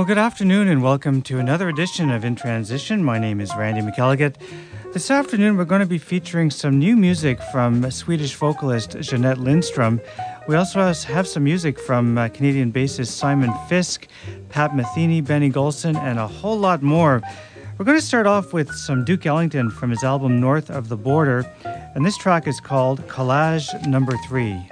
good afternoon and welcome to another edition of In Transition. My name is Randy McElligott. This afternoon we're going to be featuring some new music from Swedish vocalist Jeanette Lindstrom. We also have some music from Canadian bassist Simon Fisk, Pat Metheny, Benny Golson, and a whole lot more. We're going to start off with some Duke Ellington from his album North of the Border, and this track is called Collage Number 3.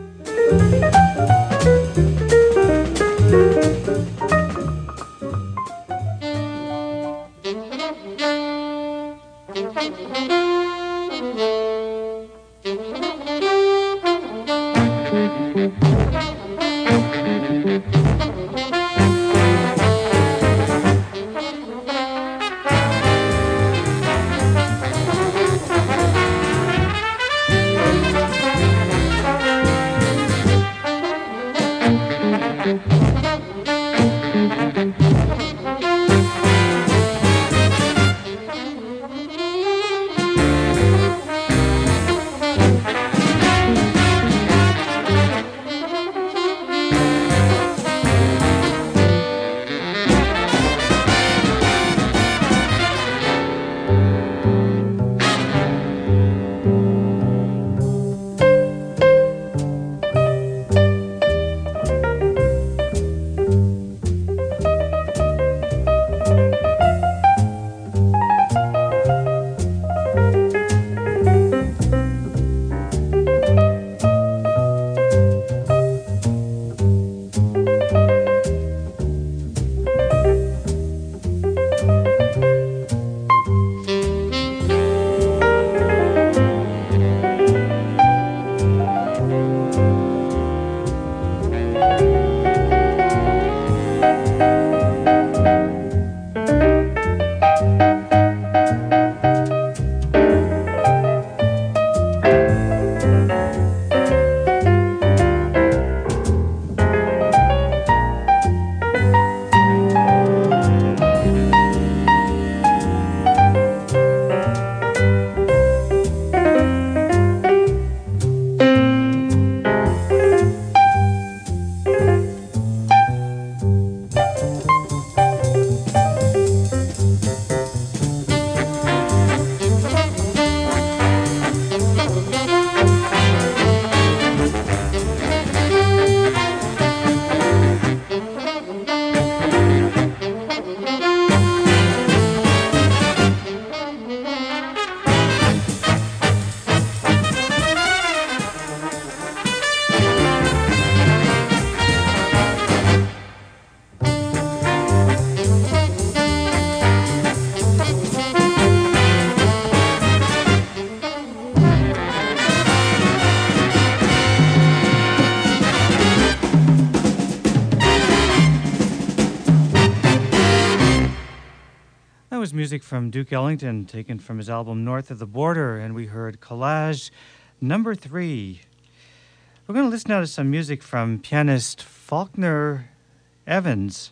Music from Duke Ellington, taken from his album North of the Border, and we heard Collage Number 3. We're going to listen now to some music from pianist Faulkner Evans,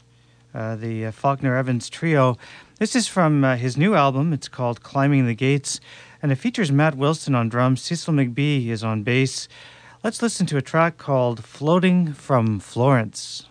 the Faulkner Evans Trio. This is from his new album. It's called Climbing the Gates, and it features Matt Wilson on drums. Cecil McBee is on bass. Let's listen to a track called Floating from Florence.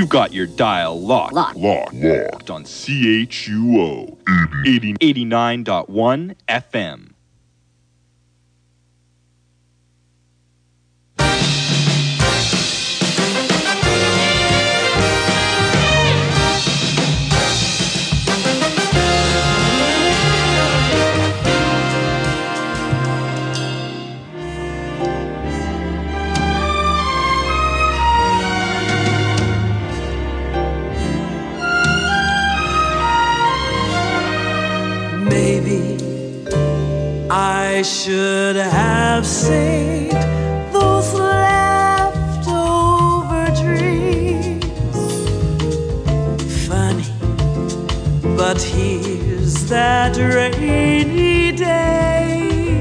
You got your dial locked. Locked on CHUO 89.1 FM. I should have saved those leftover dreams. Funny, but here's that rainy day.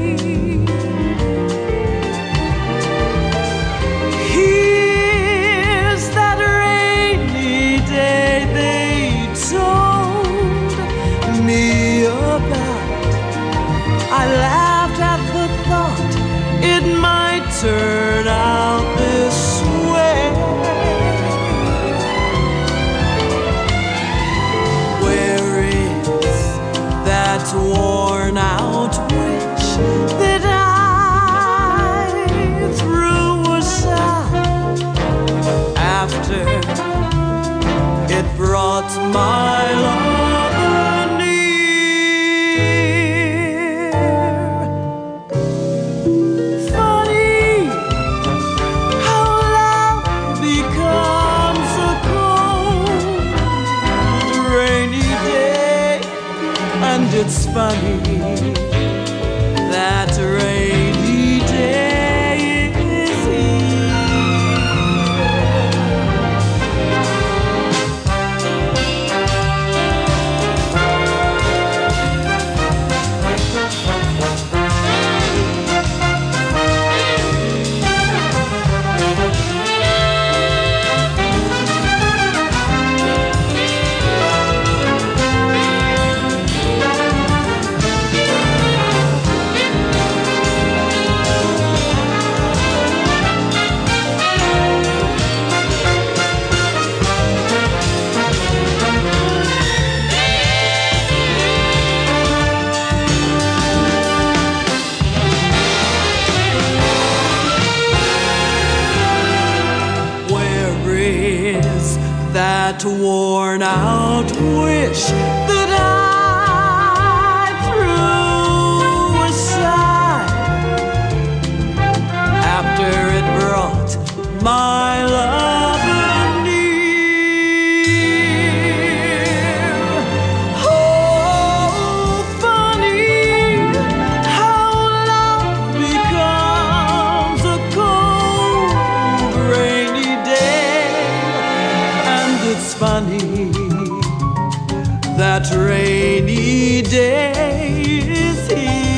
Here's that rainy day they told me about. I laughed at the thought it might turn out this way. Where is that worn out wish that I threw aside after it brought my lover It's funny, that rainy day is that worn out wish that I threw aside after it brought my lover near. Oh, funny how love becomes a cold, rainy day. It's funny, that rainy day is here.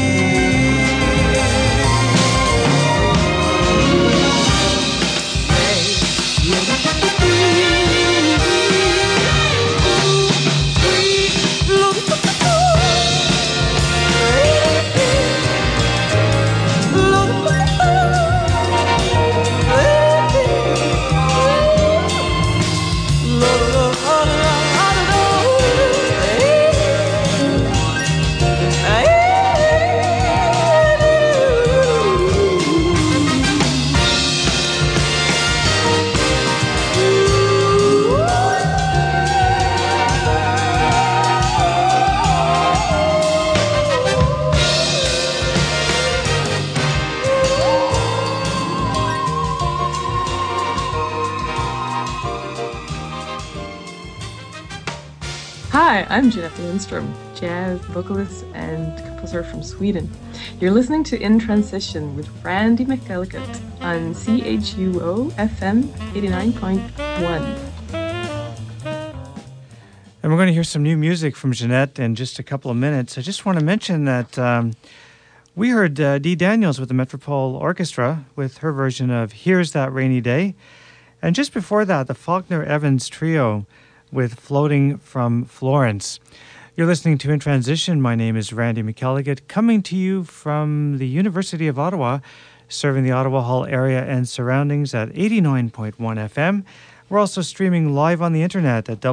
Hi, I'm Jeanette Lindström, jazz vocalist and composer from Sweden. You're listening to In Transition with Randy McElligott on CHUO FM 89.1. And we're going to hear some new music from Jeanette in just a couple of minutes. I just want to mention that we heard Dee Daniels with the Metropole Orchestra with her version of Here's That Rainy Day. And just before that, the Faulkner Evans Trio with Floating from Florence. You're listening to In Transition. My name is Randy McElligott, coming to you from the University of Ottawa, serving the Ottawa Hall area and surroundings at 89.1 FM. We're also streaming live on the internet at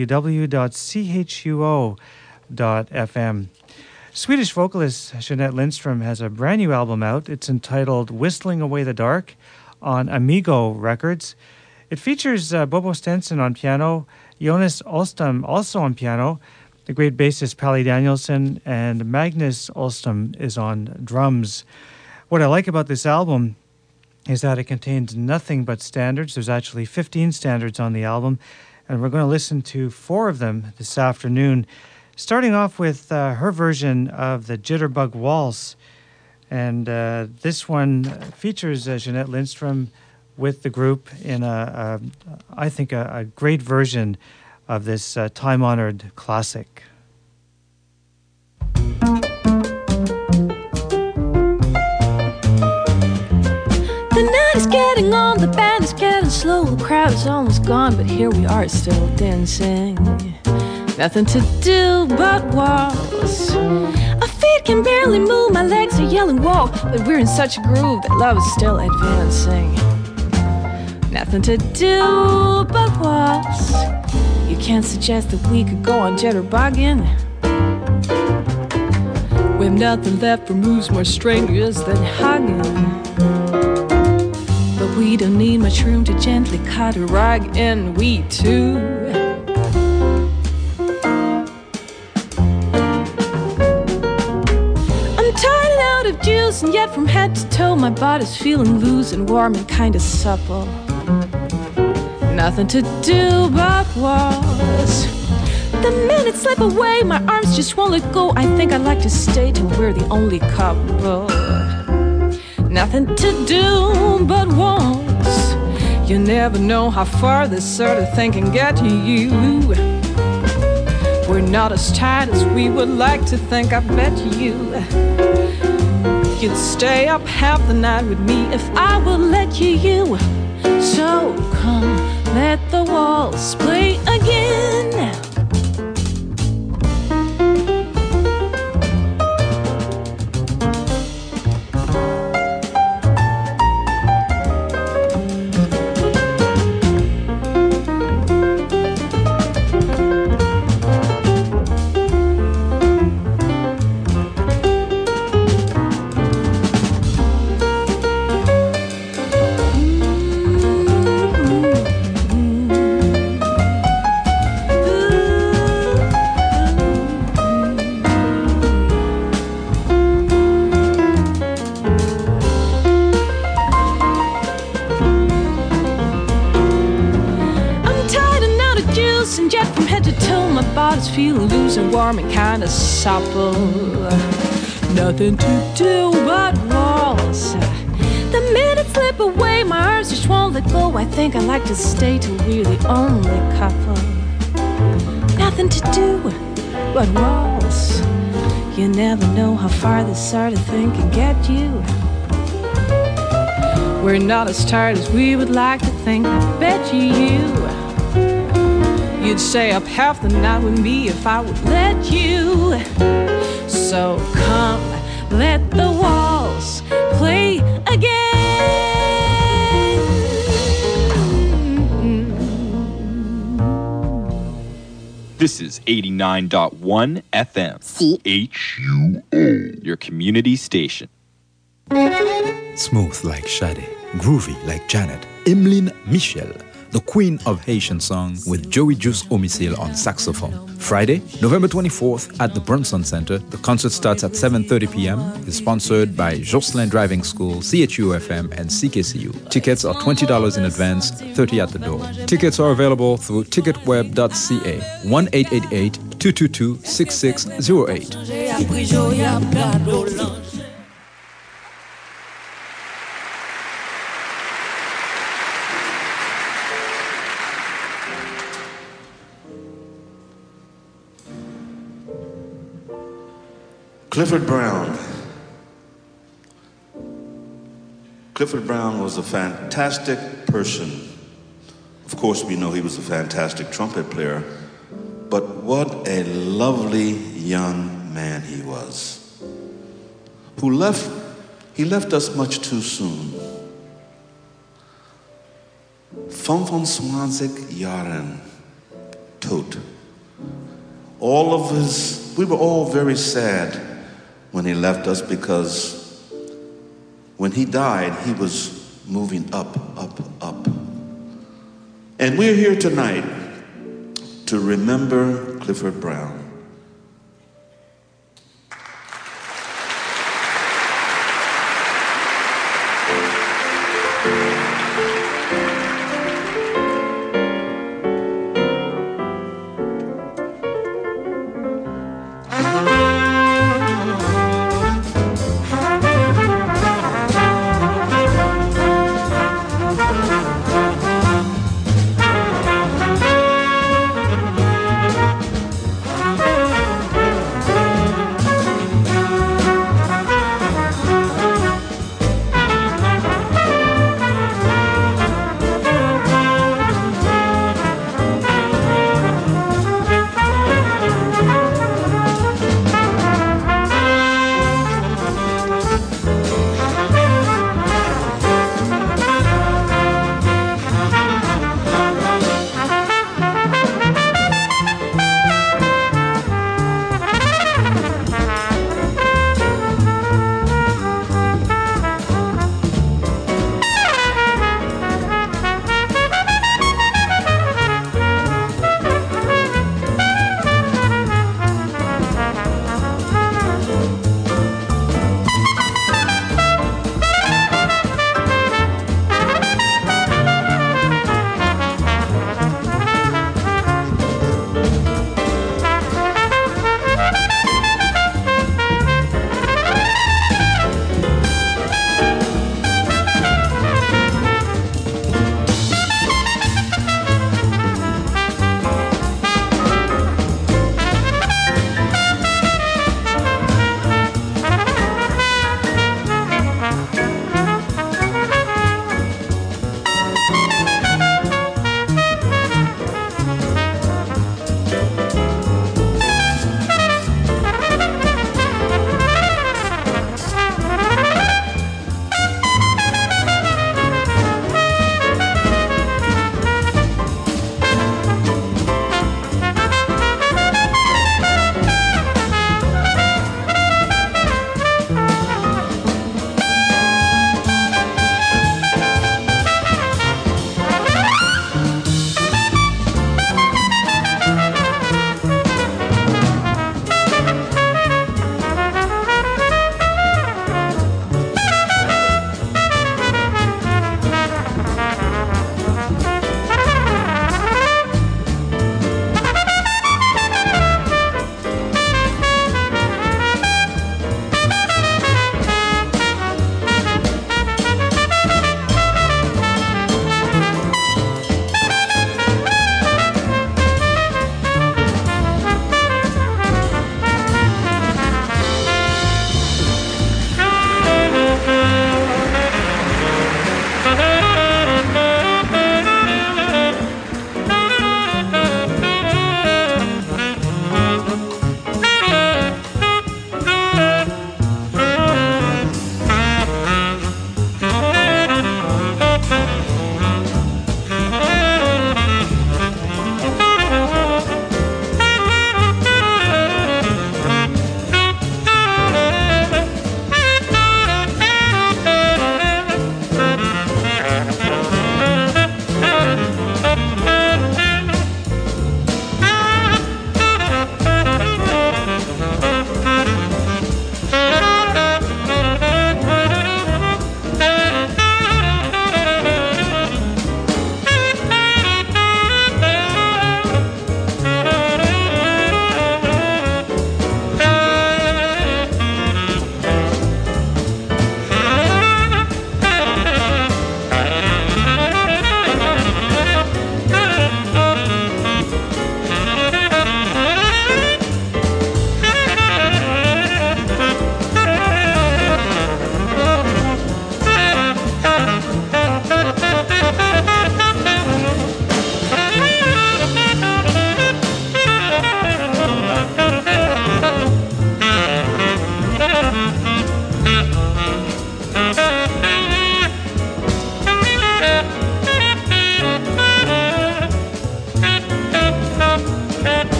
www.chuo.fm. Swedish vocalist Jeanette Lindstrom has a brand new album out. It's entitled Whistling Away the Dark on Amigo Records. It features Bobo Stenson on piano, Jonas Olstam also on piano, the great bassist Pally Danielson, and Magnus Olstam is on drums. What I like about this album is that it contains nothing but standards. There's actually 15 standards on the album, and we're going to listen to 4 of them this afternoon. Starting off with her version of the Jitterbug Waltz. And this one features Jeanette Lindstrom with the group in I think, a great version of this time-honored classic. The night is getting on, the band is getting slow, the crowd is almost gone, but here we are still dancing. Nothing to do but waltz. Our feet can barely move, my legs are yelling walk, but we're in such a groove that love is still advancing. Nothing to do but waltz. You can't suggest that we could go on jitterbugging. We've nothing left for moves more strenuous than hugging. But we don't need much room to gently cut a rug, and we too. Of juice, and yet from head to toe my body's feeling loose and warm and kinda supple. Nothing to do but waltz. The minutes slip away, my arms just won't let go. I think I'd like to stay till we're the only couple. Nothing to do but waltz. You never know how far this sort of thing can get you. We're not as tight as we would like to think, I bet you. You'd stay up half the night with me if I would let you. So come, let the waltz play again. Feeling loose and warm and kinda supple. Nothing to do but waltz. The minutes slip away, my arms just won't let go. I think I'd like to stay till we're the only couple. Nothing to do but waltz. You never know how far this sort of thing can get you. We're not as tired as we would like to think, I bet you. You'd stay up half the night with me if I would let you. So come, let the waltz play again. This is 89.1 FM. CHUO. Your community station. Smooth like Sade, groovy like Janet, Emeline Michel, the queen of Haitian song, with Joey Juice Omicil on saxophone. Friday, November 24th at the Brunson Center. The concert starts at 7:30 p.m. It's sponsored by Jocelyn Driving School, CHU-FM, and CKCU. Tickets are $20 in advance, $30 at the door. Tickets are available through ticketweb.ca, 1-888-222-6608. Clifford Brown. Clifford Brown was a fantastic person. Of course, we know he was a fantastic trumpet player, but what a lovely young man he was, he left us much too soon. 25 Jahre tot. We were all very sad when he left us because when he died, he was moving up, up, up. And we're here tonight to remember Clifford Brown.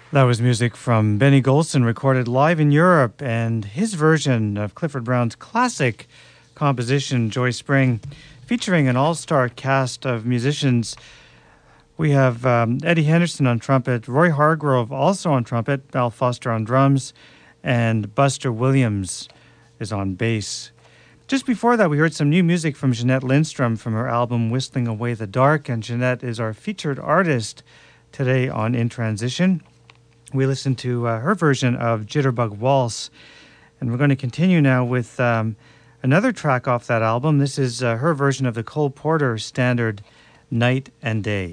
That was music from Benny Golson, recorded live in Europe, and his version of Clifford Brown's classic composition, Joy Spring, featuring an all-star cast of musicians. We have Eddie Henderson on trumpet, Roy Hargrove also on trumpet, Al Foster on drums, and Buster Williams is on bass. Just before that, we heard some new music from Jeanette Lindstrom from her album Whistling Away the Dark, and Jeanette is our featured artist today on In Transition. We listened to her version of Jitterbug Waltz, and we're going to continue now with another track off that album. This is her version of the Cole Porter standard Night and Day.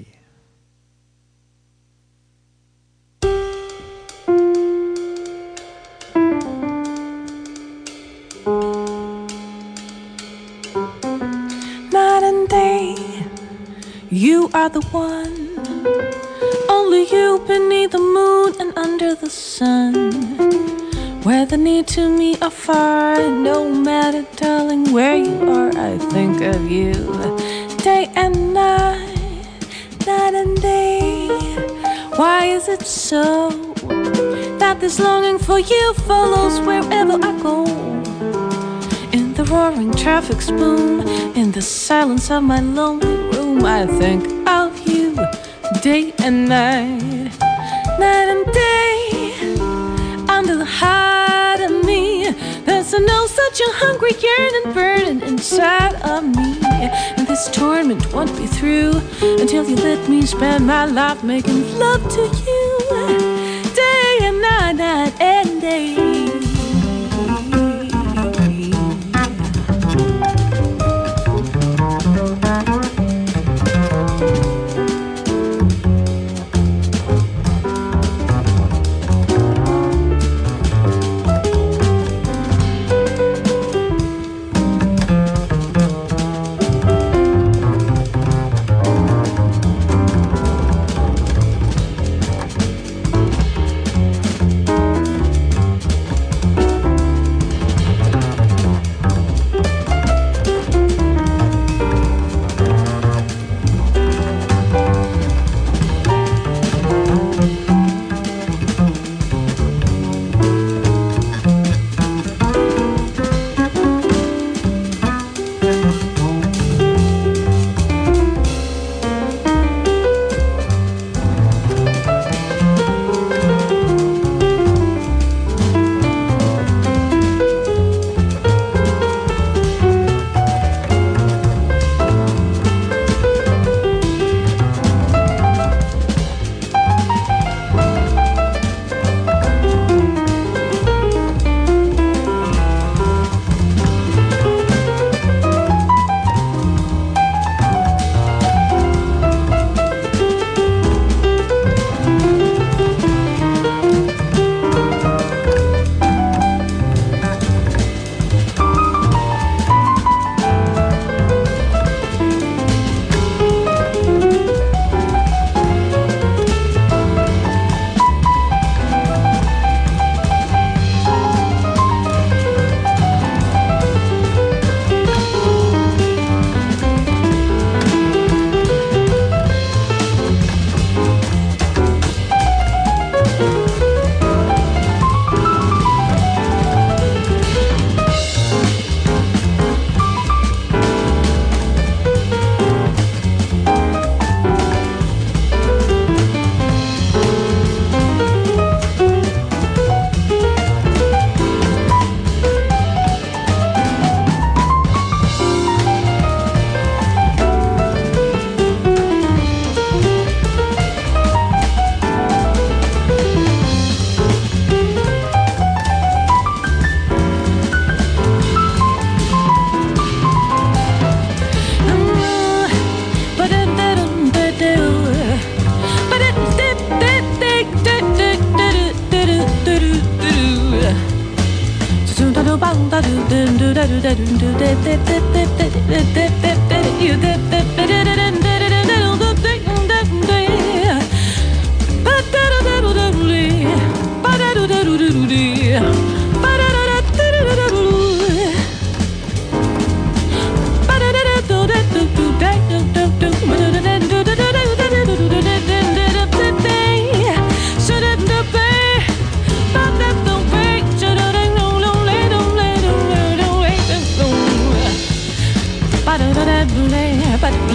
Night and day, you are the one. Only you beneath the moon and under the sun. Where the near to me are far, no matter, darling, where you are, I think of you. Day and night, night and day. Why is it so that this longing for you follows wherever I go? In the roaring traffic's boom, in the silence of my lonely room, I think of you. Day and night, night and day. Under the heart of me, there's such a hungry yearning burning inside of me. And this torment won't be through until you let me spend my life making love to you. Day and night, night and day.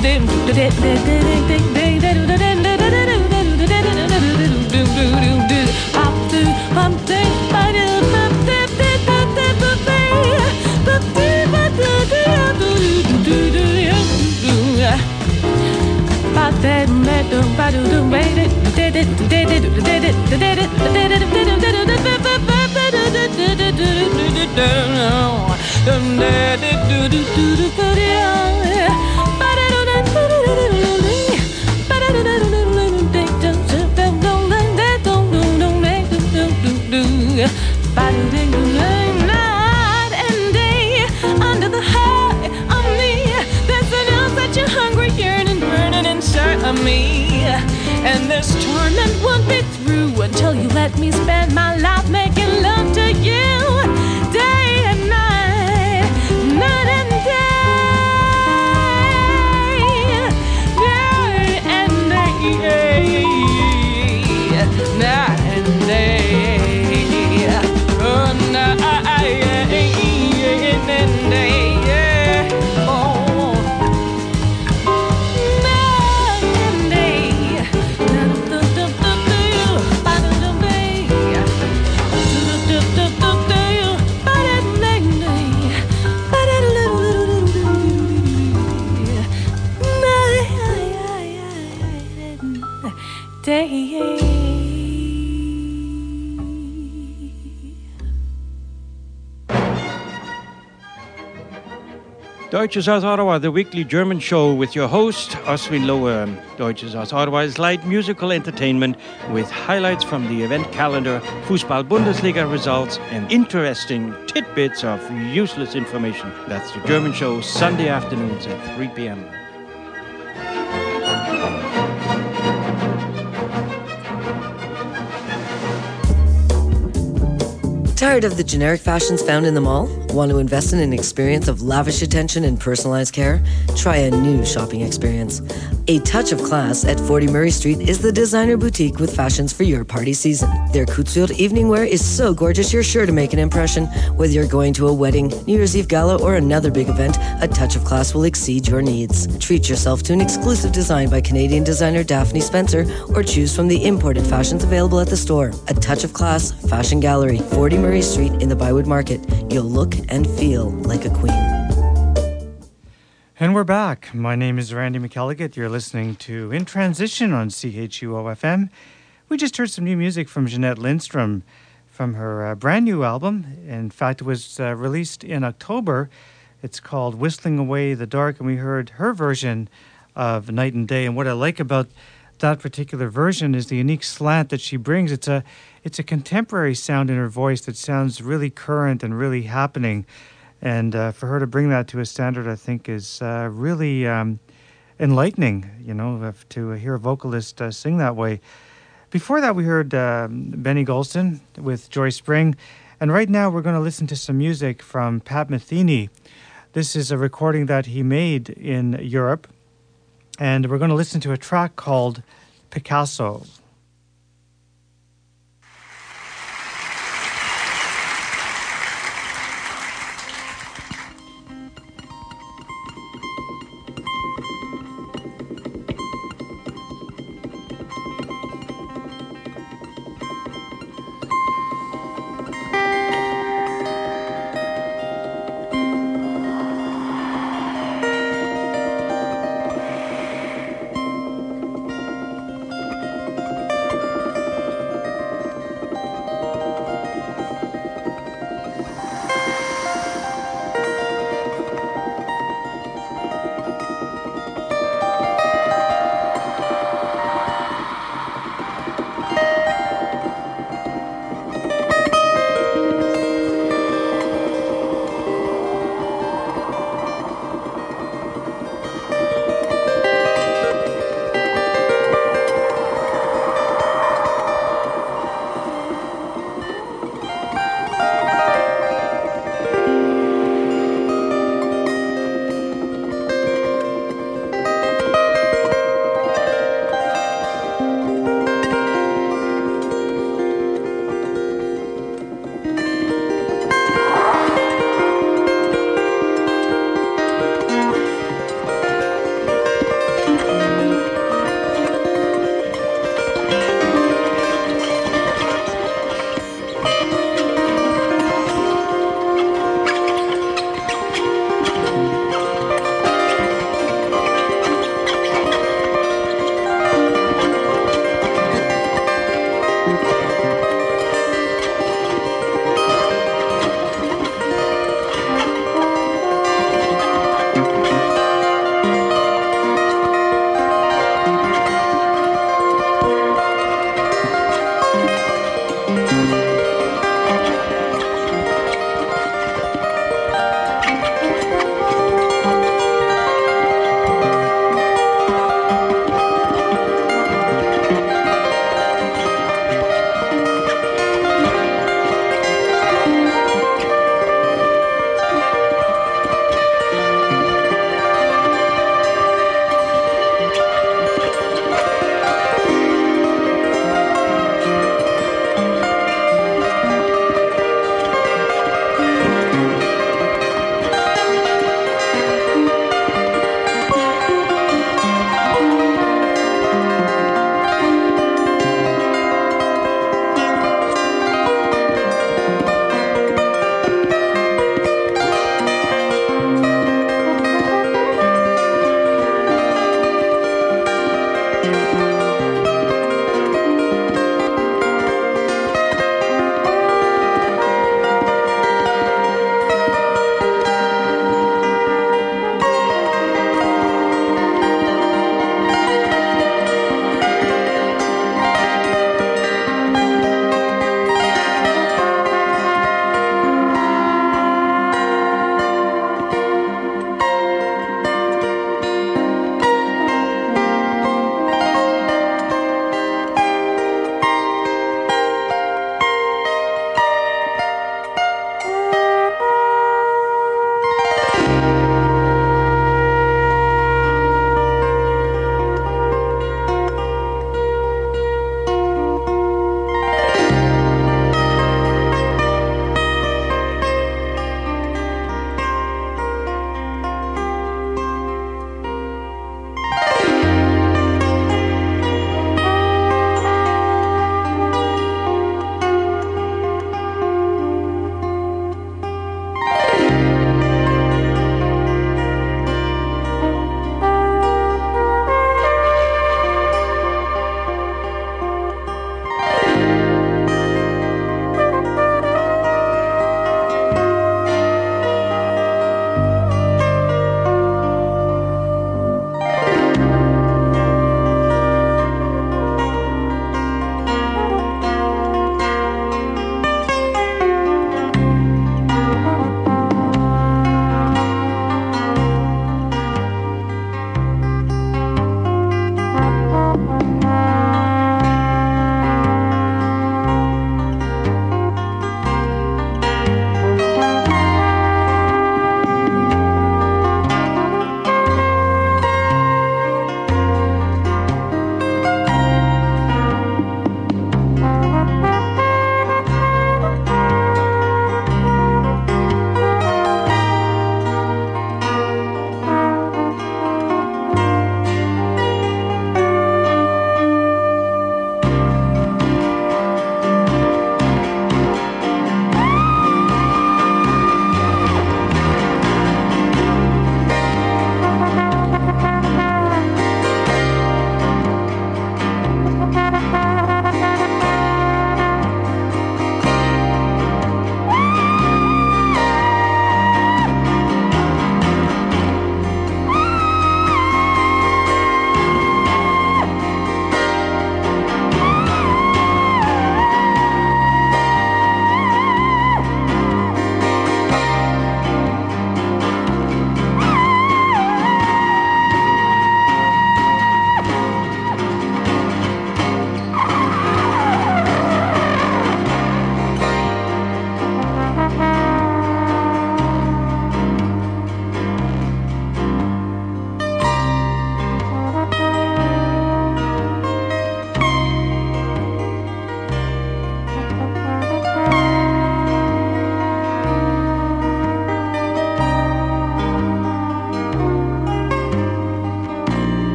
Night and day, under the high of me, there's an else that you're hungry, yearning, burning inside of me. And this torment won't be through until you let me spend my life making love to you, day and night, night and day, day and day, night and day. Deutsches aus Ottawa, the weekly German show with your host, Oswin Lohr. Deutsches aus Ottawa is light musical entertainment with highlights from the event calendar, Fußball-Bundesliga results, and interesting tidbits of useless information. That's the German show, Sunday afternoons at 3 p.m. Tired of the generic fashions found in the mall? Want to invest in an experience of lavish attention and personalized care? Try a new shopping experience. A touch of class at 40 Murray Street is the designer boutique with fashions for your party season. Their Kutzfield evening wear is so gorgeous you're sure to make an impression. Whether you're going to a wedding, New Year's Eve gala, or another big event, a touch of class will exceed your needs. Treat yourself to an exclusive design by Canadian designer Daphne Spencer, or choose from the imported fashions available at the store. A touch of class, Fashion Gallery, 40 Murray Street in the Bywood Market. You'll look and feel like a queen. And we're back. My name is Randy McElligott. You're listening to In Transition on CHUO-FM. We just heard some new music from Jeanette Lindstrom from her brand new album. In fact, it was released in October. It's called Whistling Away the Dark, and we heard her version of Night and Day. And what I like about that particular version is the unique slant that she brings. It's a contemporary sound in her voice that sounds really current and really happening. And for her to bring that to a standard, I think, is really enlightening, to hear a vocalist sing that way. Before that, we heard Benny Golston with Joy Spring. And right now, we're going to listen to some music from Pat Metheny. This is a recording that he made in Europe. And we're going to listen to a track called Picasso.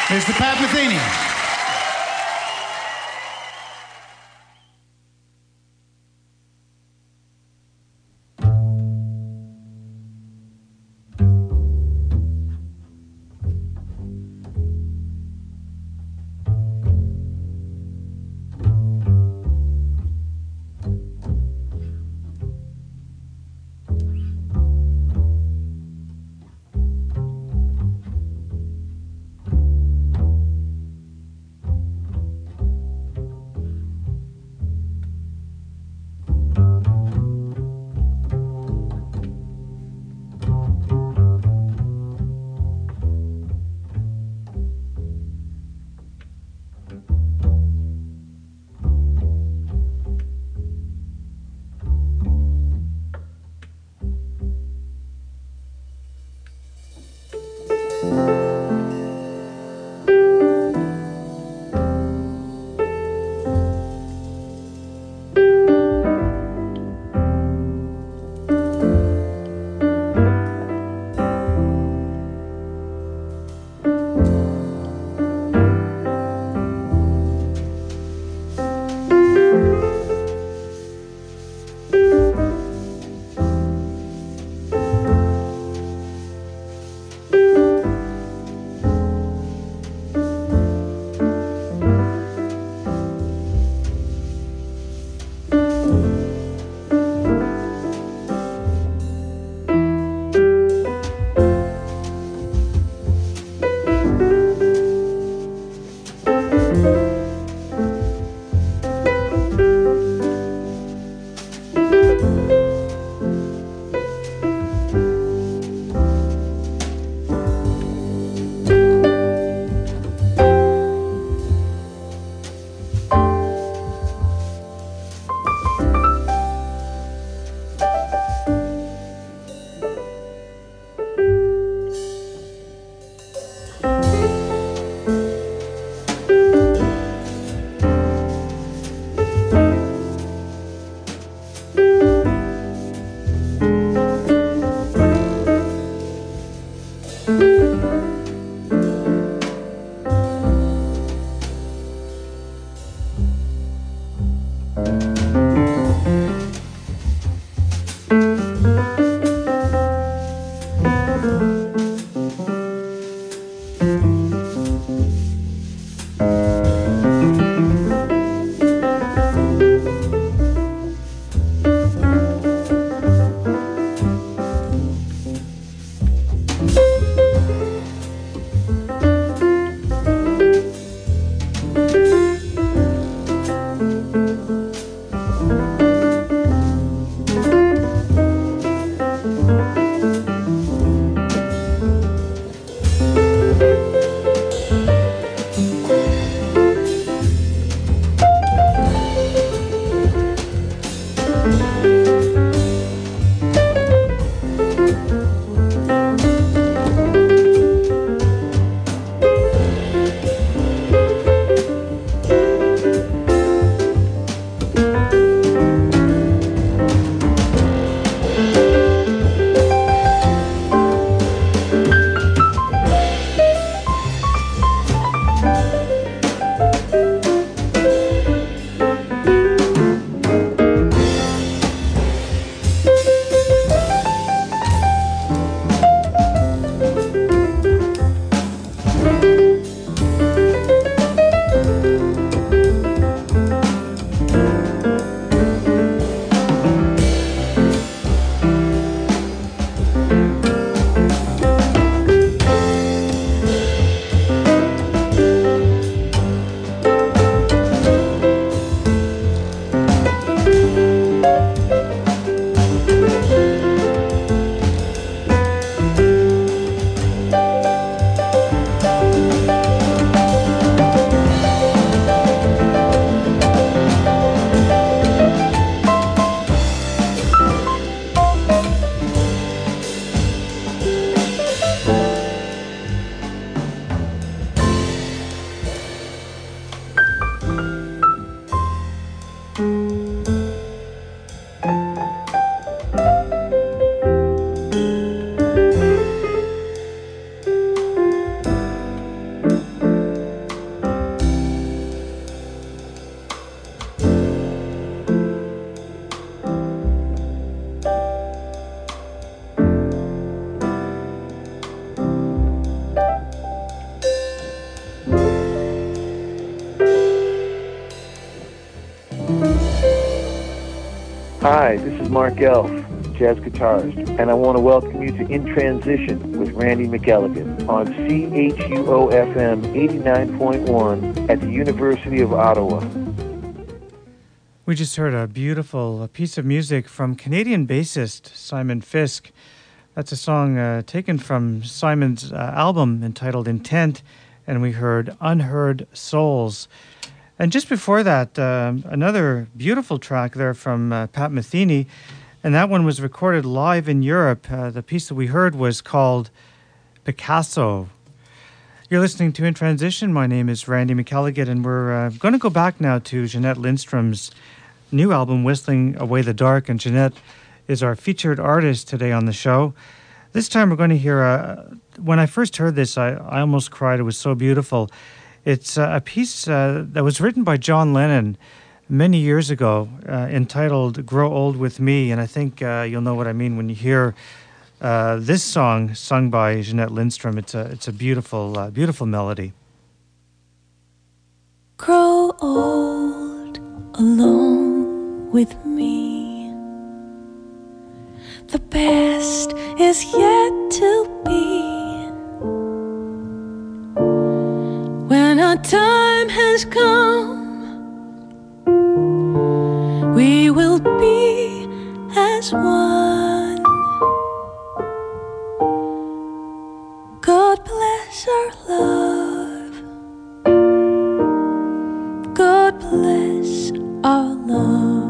Mr. Pat Metheny. Hi, this is Mark Elf, jazz guitarist, and I want to welcome you to In Transition with Randy McElligott on CHUO-FM 89.1 at the University of Ottawa. We just heard a beautiful piece of music from Canadian bassist Simon Fisk. That's a song taken from Simon's album entitled Intent, and we heard Unheard Souls. And just before that, another beautiful track there from Pat Metheny, and that one was recorded live in Europe. The piece that we heard was called Picasso. You're listening to In Transition. My name is Randy McElligott, and we're going to go back now to Jeanette Lindstrom's new album, Whistling Away the Dark, and Jeanette is our featured artist today on the show. This time we're going to hear, when I first heard this, I almost cried. It was so beautiful. It's a piece that was written by John Lennon many years ago, entitled Grow Old With Me, and I think you'll know what I mean when you hear this song sung by Jeanette Lindstrom. It's a beautiful, beautiful melody. Grow old alone with me. The best is yet to be. When our time has come, we will be as one. God bless our love. God bless our love.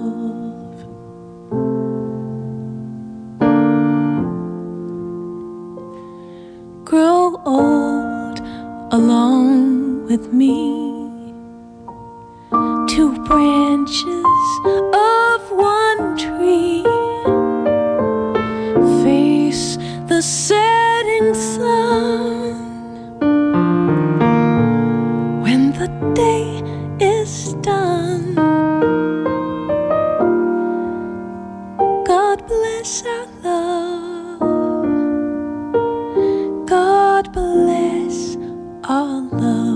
Grow old along with me. Two branches of one tree face the setting sun. When the day is done, God bless our love. God bless our love.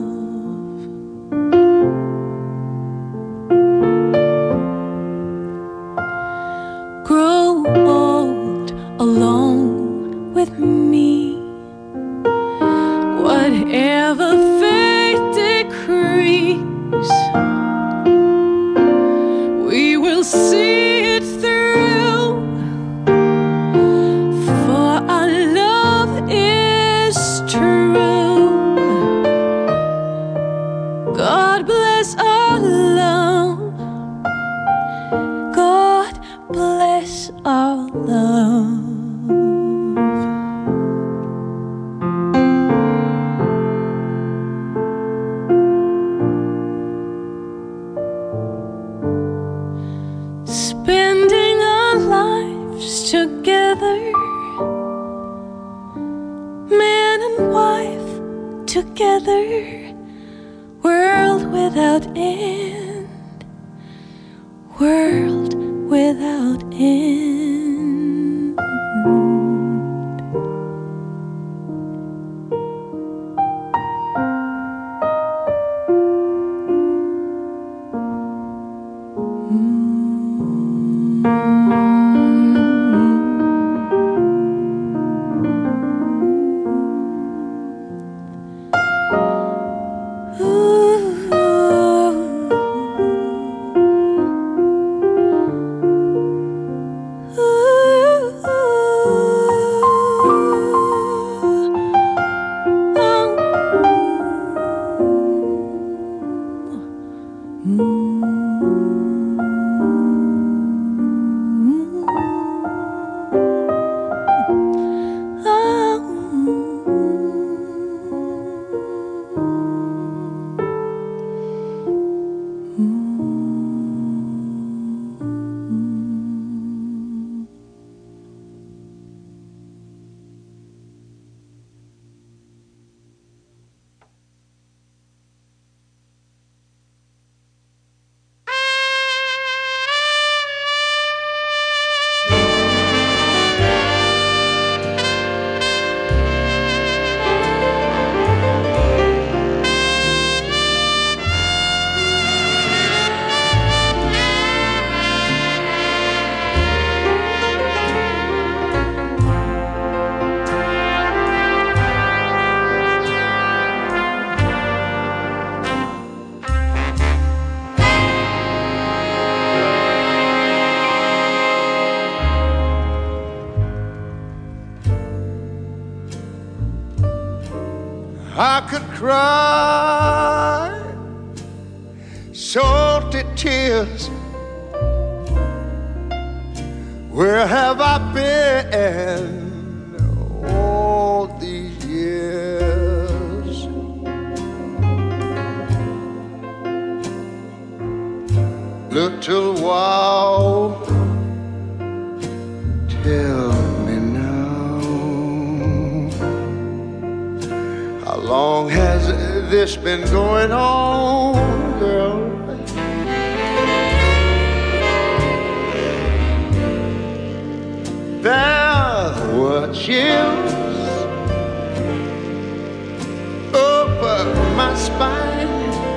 Grow old along with me. Whatever fate decrees, we will see it through. For our love is true. God bless our love. God bless our love. Spending our lives together, man and wife together, world without end, world without end. Ooh. I could cry salty tears. Where have I been all these years? Little while, tell me now, how long has this been going on, girl? There were chills over my spine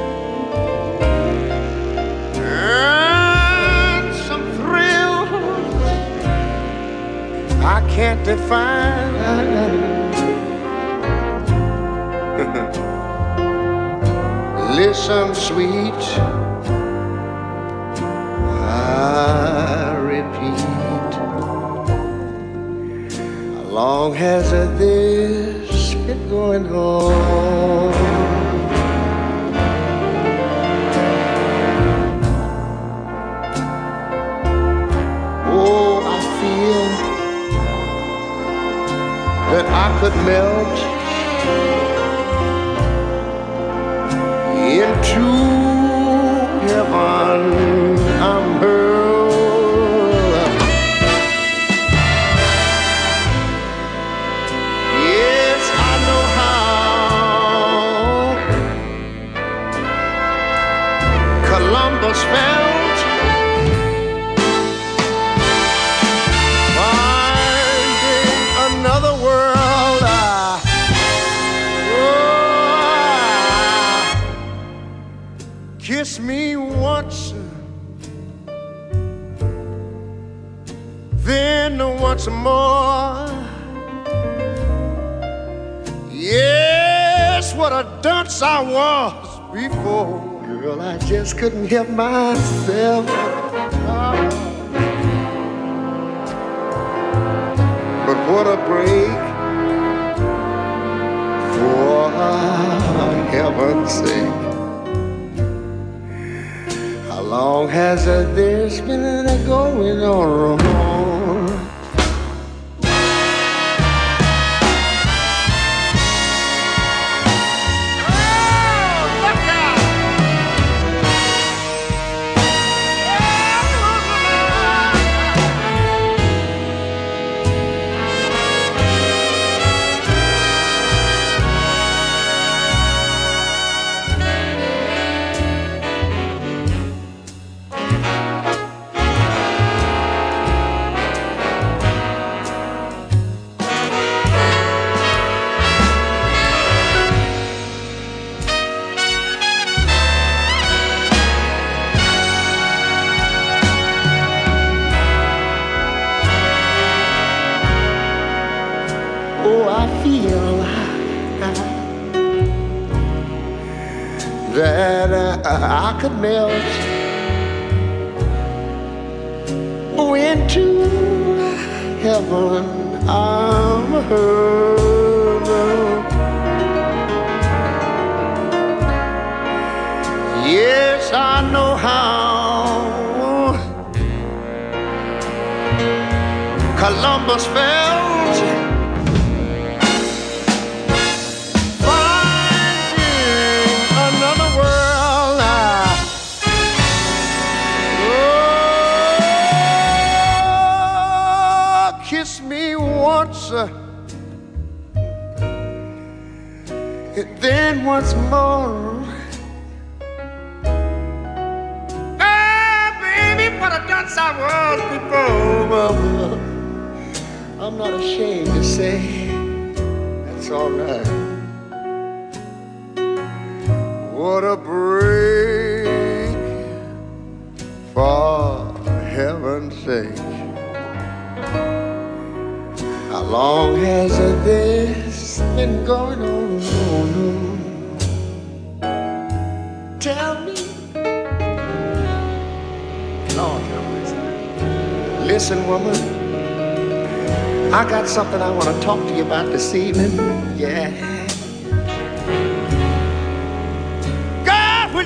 and some thrills I can't define. Listen, sweet, I repeat. How long has this been going on? Oh, I feel that I could melt into heaven. I'm hurled. Yes, I know how Columbus felt, finding another world. Kiss me once, then once more. Yes, what a dunce I was before. Girl, I just couldn't help myself. But what a break, for heaven's sake. How long has this been going on? That I could melt into heaven. I'm hurt. Yes, I know how Columbus felt. Kiss me once, then once more. Ah, baby, what a dunce I was before. I'm not ashamed to say that's all right. What a break, for heaven's sake. How long has this been going on? Tell me. Lord have mercy. Listen, woman, I got something I want to talk to you about this evening. Yeah.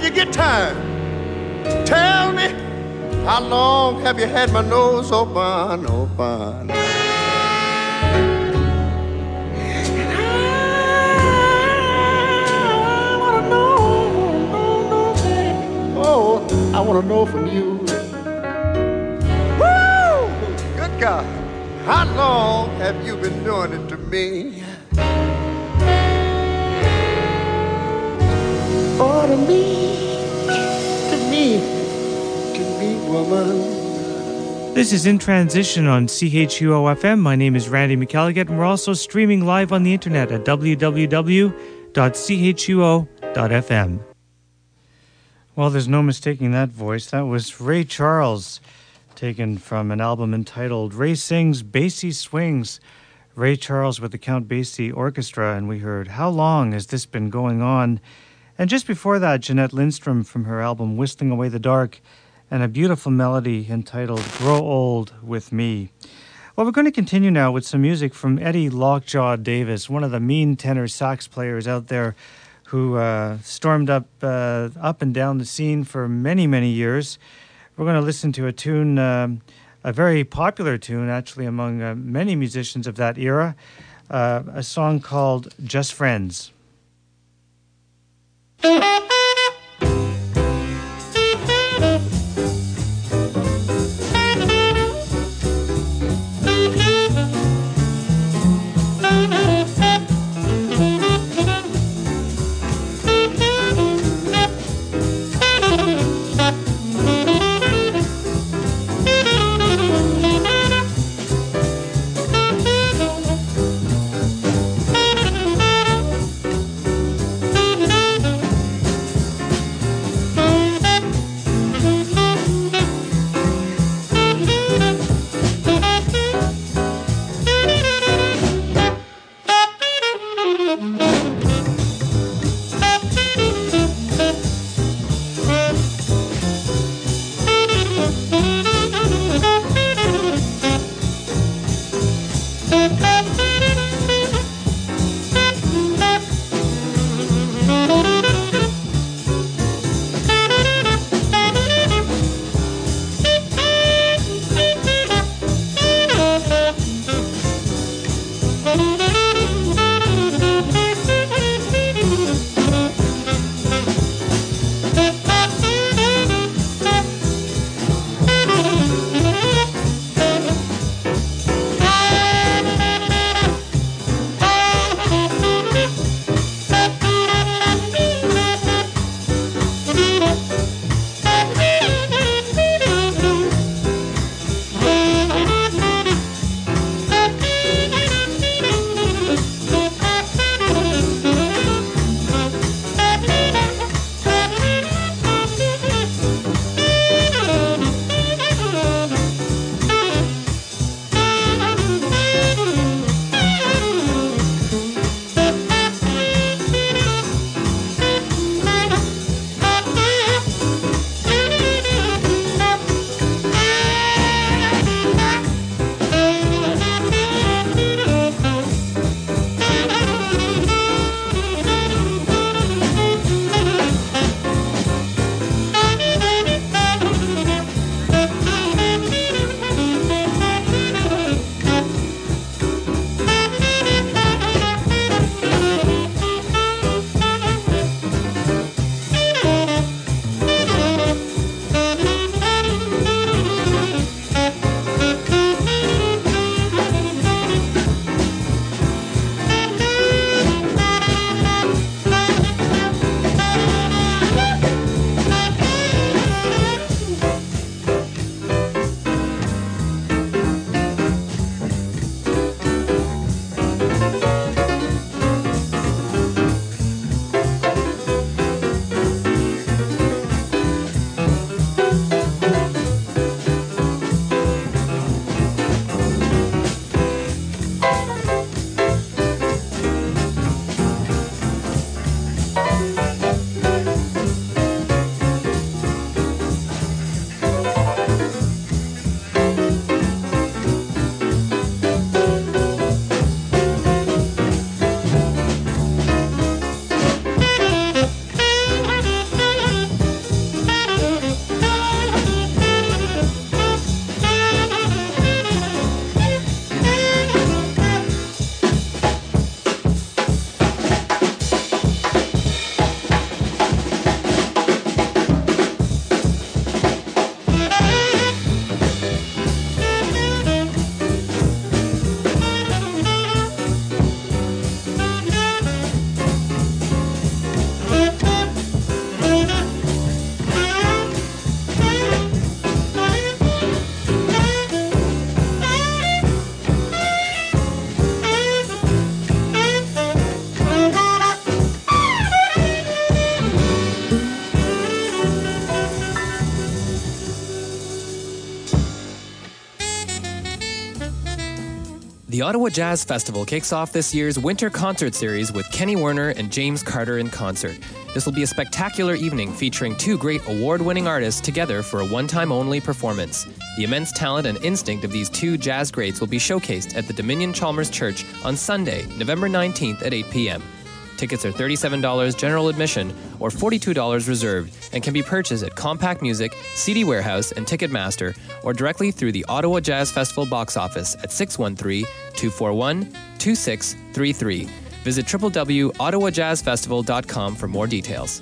you get time, tell me, how long have you had my nose open, open? And I wanna know, oh, I wanna know from you. Woo! Good God, how long have you been doing it to me? Oh, to me, woman. This is In Transition on CHUO FM. My name is Randy McElligott, and we're also streaming live on the internet at www.chuo.fm. Well, there's no mistaking that voice. That was Ray Charles, taken from an album entitled Ray Sings, Basie Swings. Ray Charles with the Count Basie Orchestra, and we heard How Long Has This Been Going On? And just before that, Jeanette Lindstrom from her album Whistling Away the Dark, and a beautiful melody entitled Grow Old With Me. Well, we're going to continue now with some music from Eddie Lockjaw Davis, one of the mean tenor sax players out there who stormed up and down the scene for many, many years. We're going to listen to a tune, a very popular tune actually among many musicians of that era, a song called Just Friends. The Ottawa Jazz Festival kicks off this year's winter concert series with Kenny Werner and James Carter in concert. This will be a spectacular evening featuring two great award-winning artists together for a one-time-only performance. The immense talent and instinct of these two jazz greats will be showcased at the Dominion Chalmers Church on Sunday, November 19th at 8 p.m. Tickets are $37 general admission or $42 reserved and can be purchased at Compact Music, CD Warehouse, and Ticketmaster or directly through the Ottawa Jazz Festival box office at 613-241-2633. Visit www.ottawajazzfestival.com for more details.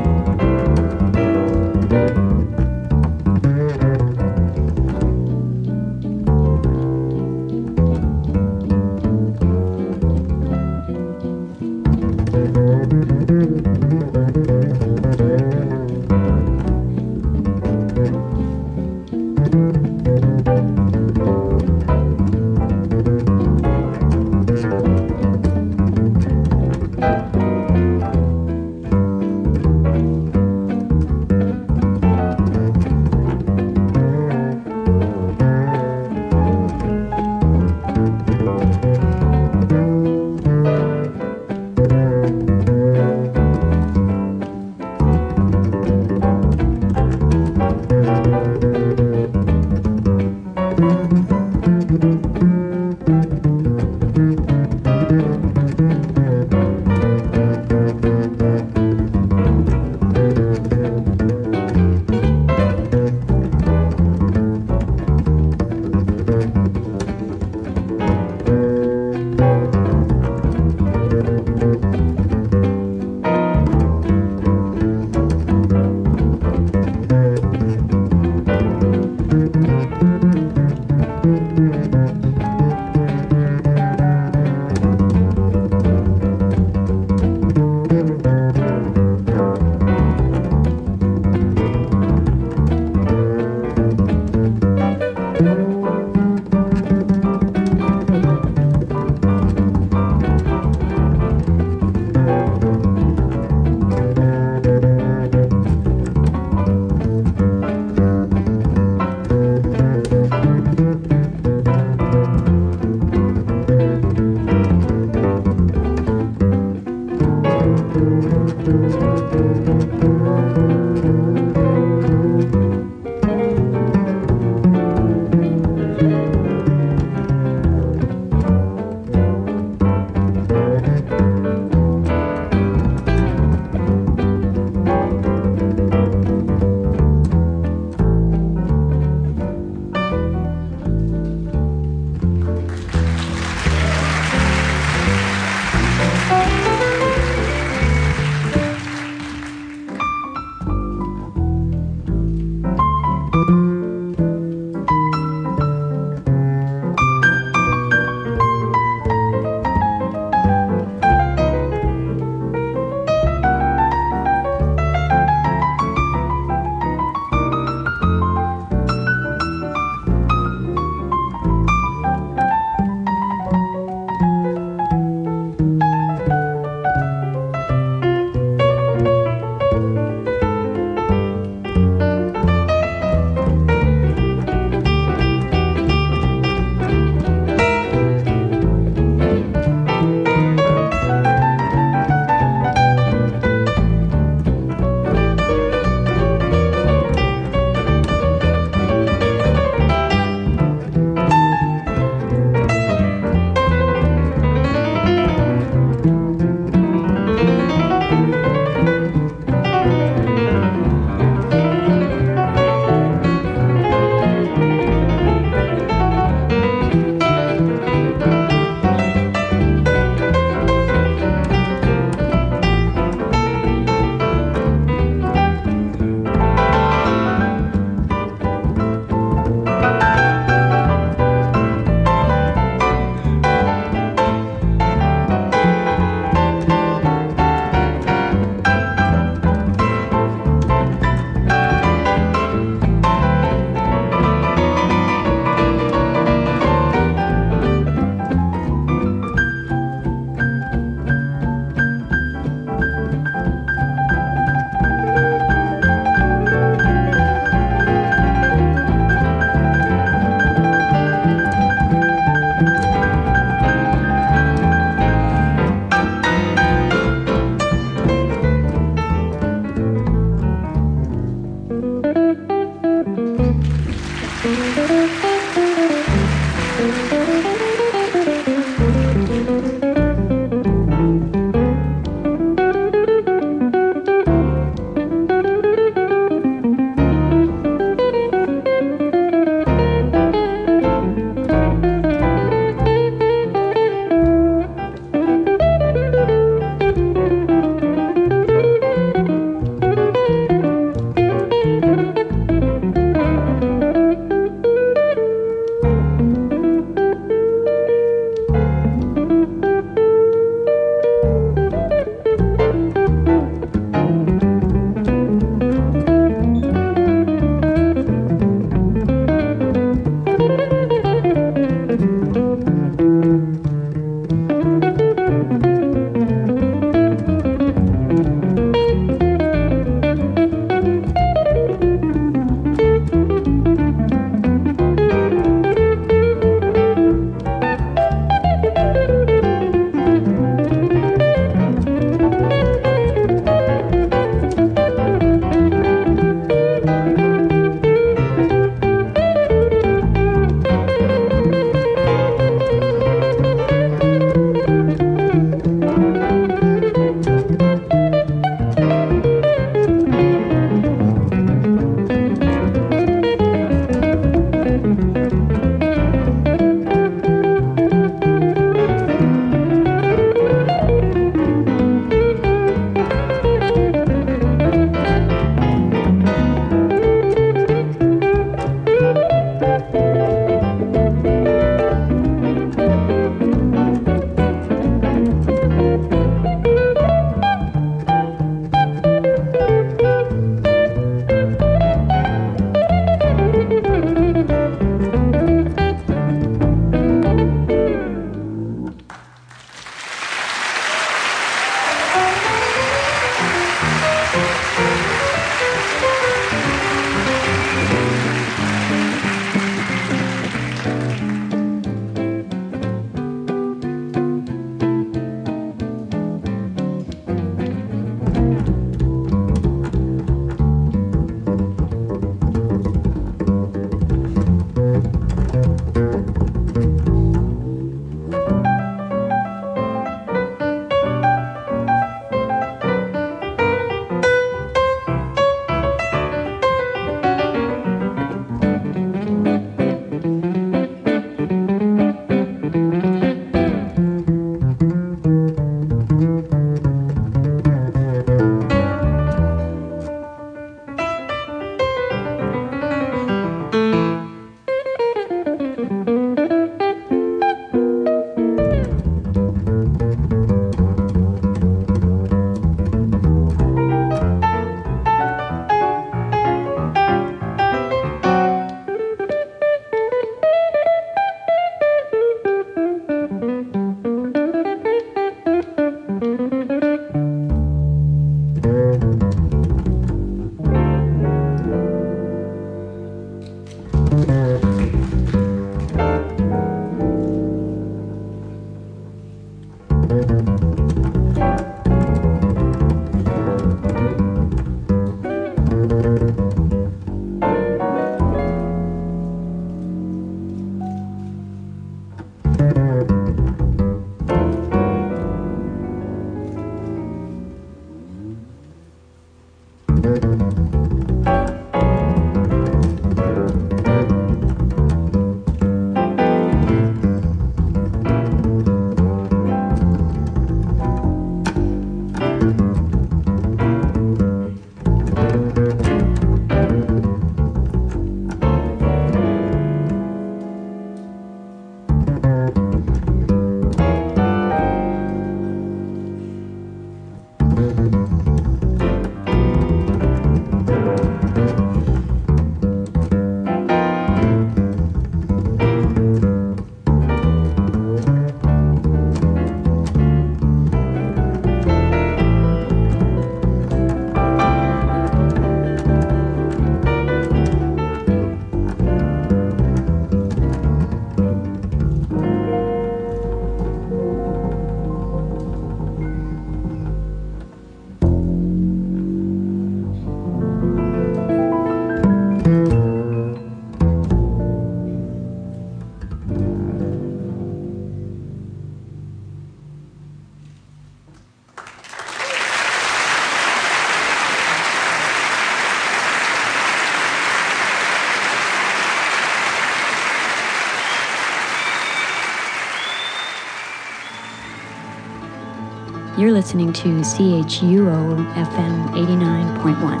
You're listening to CHUO FM 89.1.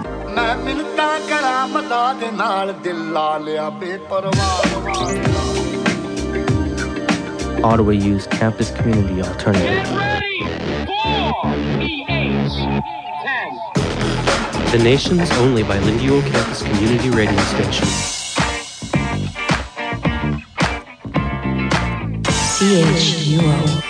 Ottawa Youth Campus Community Alternative. The nation's only bilingual campus community radio station. CHUO.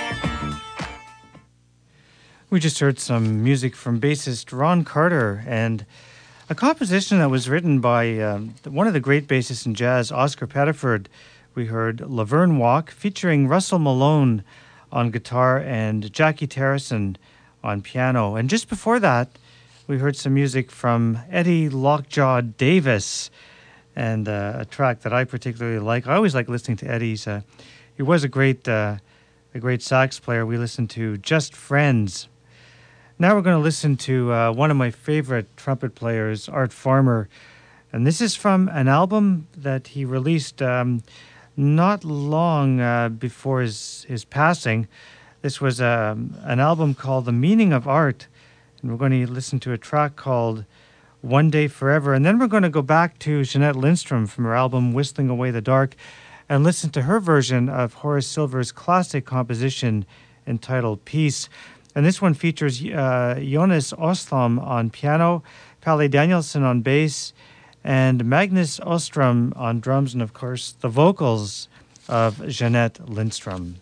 We just heard some music from bassist Ron Carter and a composition that was written by one of the great bassists in jazz, Oscar Pettiford. We heard Laverne Walk featuring Russell Malone on guitar and Jackie Terrison on piano. And just before that, we heard some music from Eddie Lockjaw Davis and a track that I particularly like. I always like listening to Eddie's. He was a great sax player. We listened to Just Friends. Now we're going to listen to one of my favorite trumpet players, Art Farmer. And this is from an album that he released not long before his passing. This was an album called The Meaning of Art. And we're going to listen to a track called One Day Forever. And then we're going to go back to Jeanette Lindstrom from her album Whistling Away the Dark and listen to her version of Horace Silver's classic composition entitled Peace. And this one features Jonas Oslam on piano, Palle Danielson on bass, and Magnus Ostrom on drums, and of course the vocals of Jeanette Lindstrom.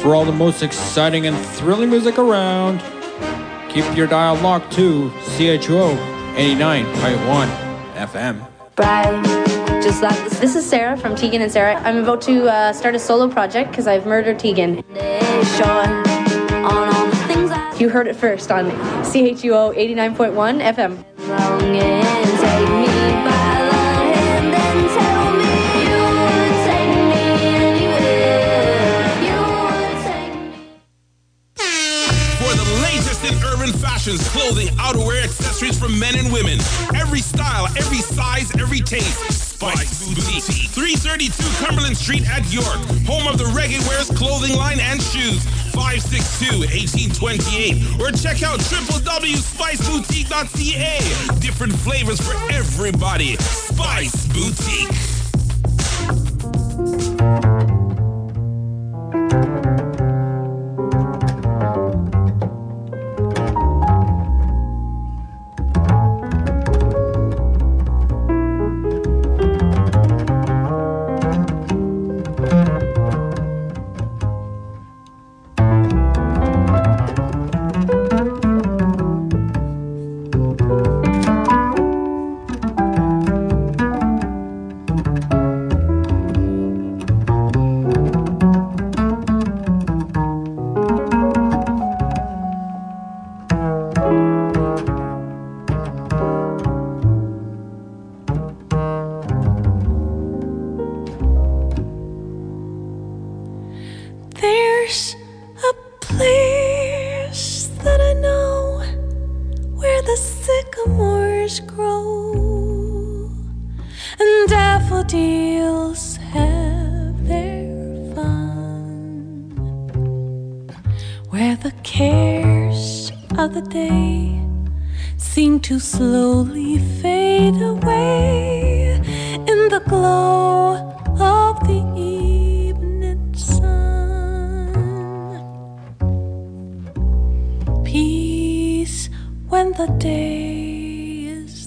for all the most exciting and thrilling music around. Keep your dial locked to CHUO 89.1 FM. Bright, just like this. This is Sarah from Tegan and Sarah. I'm about to start a solo project because I've murdered Tegan. You heard it first on CHUO 89.1 FM. Fashions, clothing, outerwear, accessories for men and women. Every style, every size, every taste. Spice Boutique. 332 Cumberland Street at York. Home of the Reggae Wears clothing line and shoes. 562-1828. Or check out www.spiceboutique.ca. Different flavors for everybody. Spice Boutique. To slowly fade away in the glow of the evening sun. Peace when the day is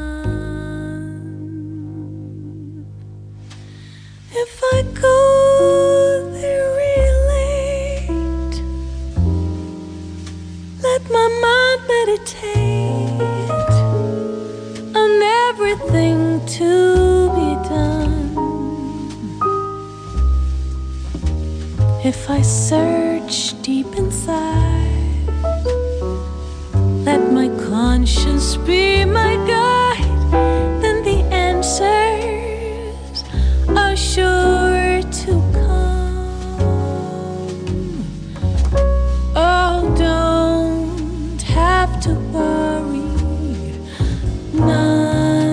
done. If I go there real late, let my mind meditate everything to be done. If I search deep inside, let my conscience be my guide, then the answers are sure to come. Oh, don't have to worry, none.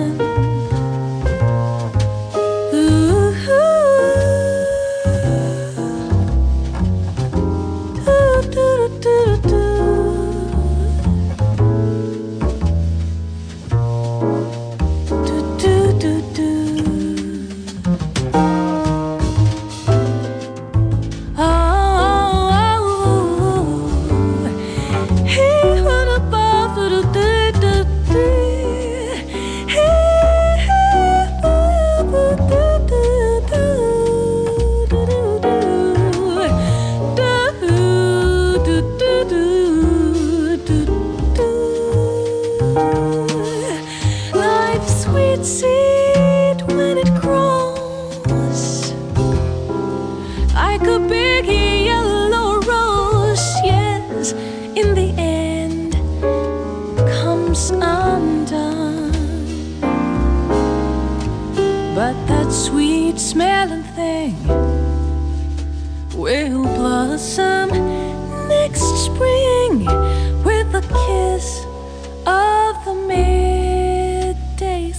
Will blossom next spring with a kiss of the midday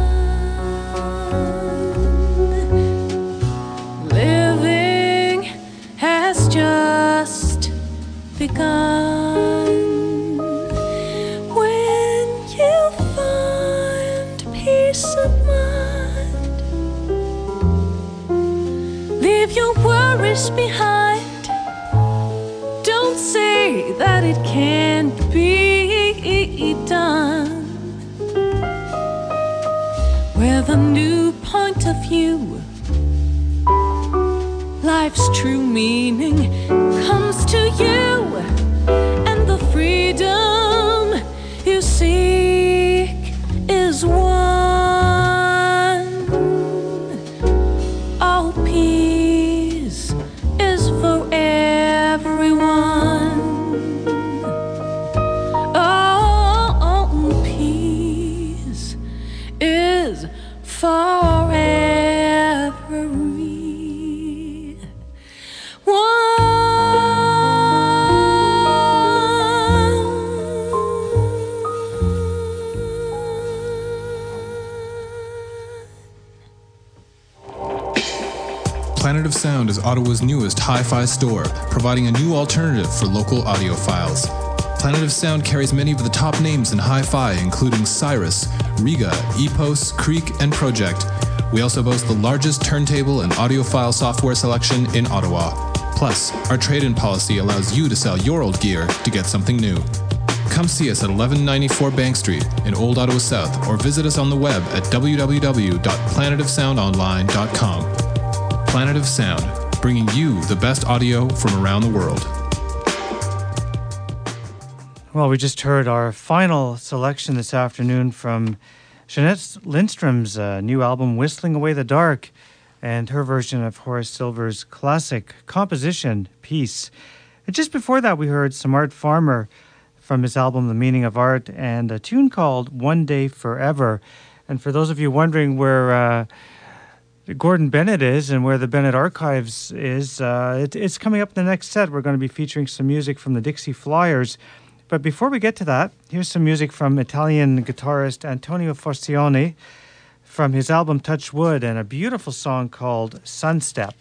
sun. Living has just begun. When you find peace of mind, leave your worries behind. Don't say that it can't be done. With a new point of view, life's true meaning of Sound is Ottawa's newest hi-fi store, providing a new alternative for local audiophiles. Planet of Sound carries many of the top names in hi-fi, including Cyrus, Riga, Epos, Creek, and Project. We also boast the largest turntable and audiophile software selection in Ottawa. Plus, our trade-in policy allows you to sell your old gear to get something new. Come see us at 1194 Bank Street in Old Ottawa South, or visit us on the web at www.planetofsoundonline.com. Planet of Sound, bringing you the best audio from around the world. Well, we just heard our final selection this afternoon from Jeanette Lindstrom's new album, Whistling Away the Dark, and her version of Horace Silver's classic composition, Peace. And just before that, we heard some Art Farmer from his album, The Meaning of Art, and a tune called One Day Forever. And for those of you wondering where Gordon Bennett is and where the Bennett Archives is, it's coming up in the next set. We're going to be featuring some music from the Dixie Flyers. But before we get to that, here's some music from Italian guitarist Antonio Forcione from his album Touch Wood, and a beautiful song called Sunstep.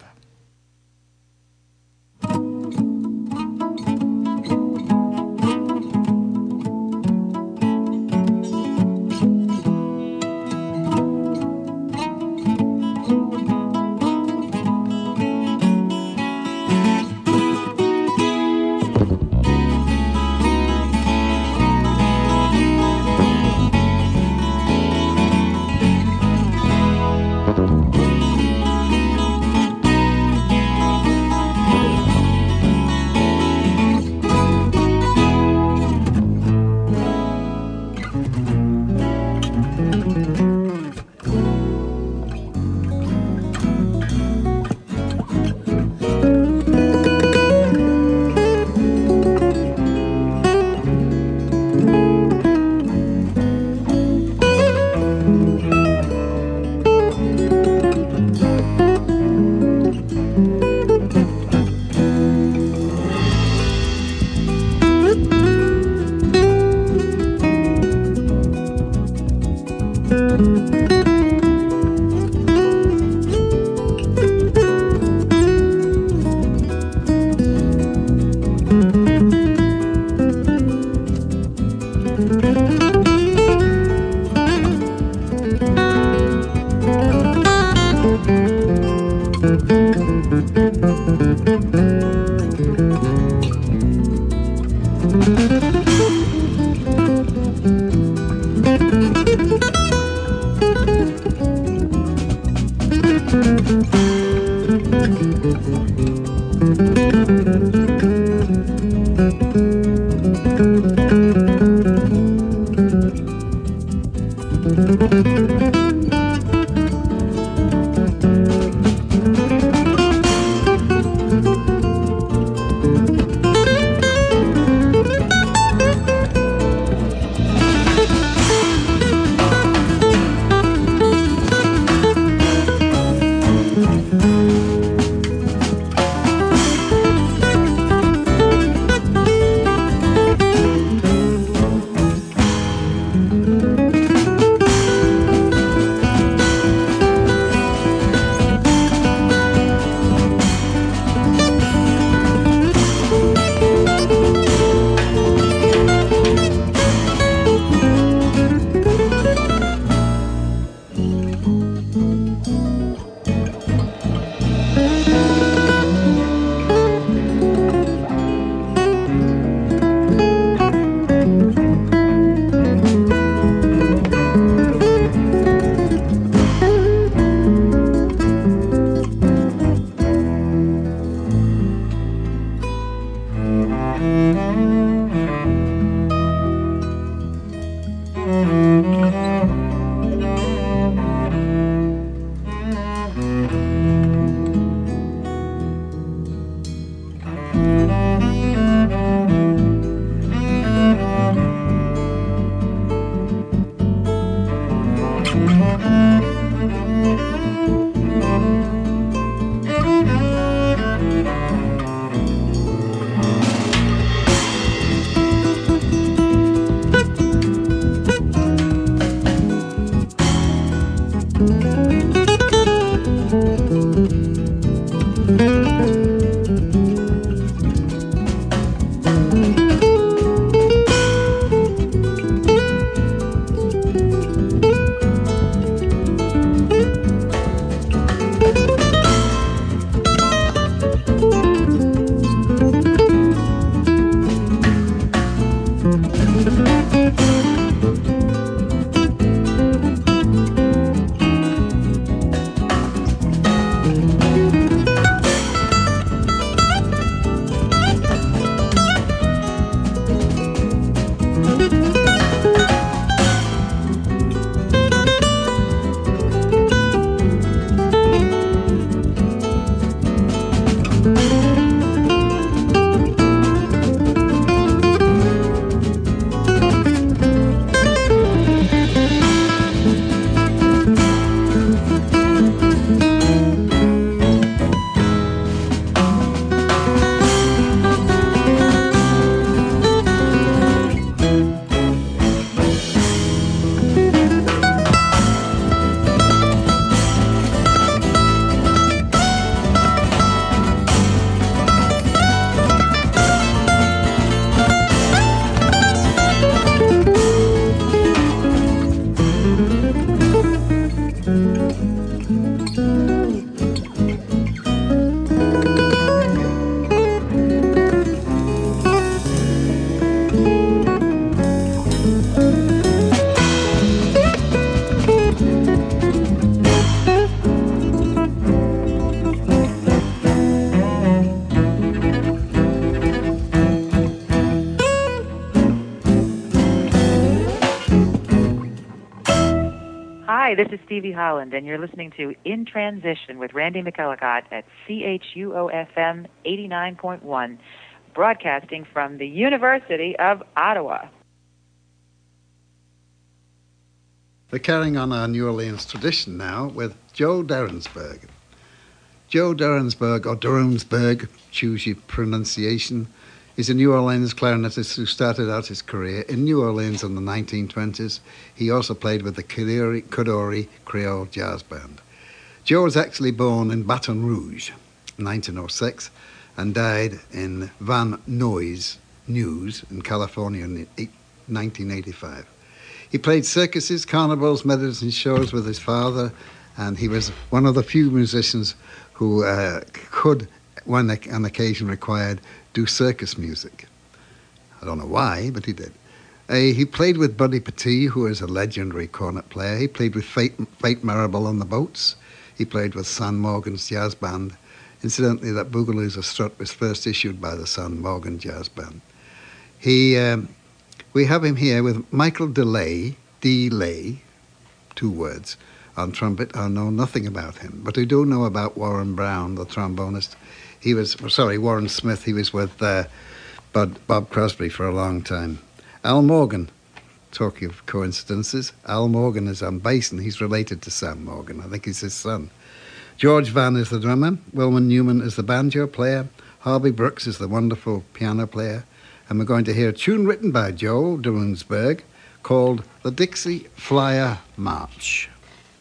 this is Stevie Holland, and you're listening to In Transition with Randy McElligott at CHUO-FM 89.1, broadcasting from the University of Ottawa. We're carrying on our New Orleans tradition now with Joe Derensberg. Joe Derensberg, or Derensberg, choose your pronunciation, is a New Orleans clarinetist who started out his career in New Orleans in the 1920s. He also played with the Kodori Creole Jazz Band. Joe was actually born in Baton Rouge in 1906 and died in Van Nuys in California in 1985. He played circuses, carnivals, medicine shows with his father, and he was one of the few musicians who could, when an occasion required, do circus music. I don't know why, but he did. He played with Buddy Petit, who is a legendary cornet player. He played with Fate Marable on the Boats. He played with San Morgan's jazz band. Incidentally, that Boogaloo's a Strut was first issued by the San Morgan Jazz Band. We have him here with Michael DeLay, D-Lay, 2 words, on trumpet. I know nothing about him, but I do know about Warren Brown, the trombonist. Warren Smith. He was with Bob Crosby for a long time. Al Morgan, talking of coincidences, Al Morgan is on bass, and he's related to Sam Morgan. I think he's his son. George Vann is the drummer. Wilman Newman is the banjo player. Harvey Brooks is the wonderful piano player. And we're going to hear a tune written by Joe Derensberg called The Dixie Flyer March.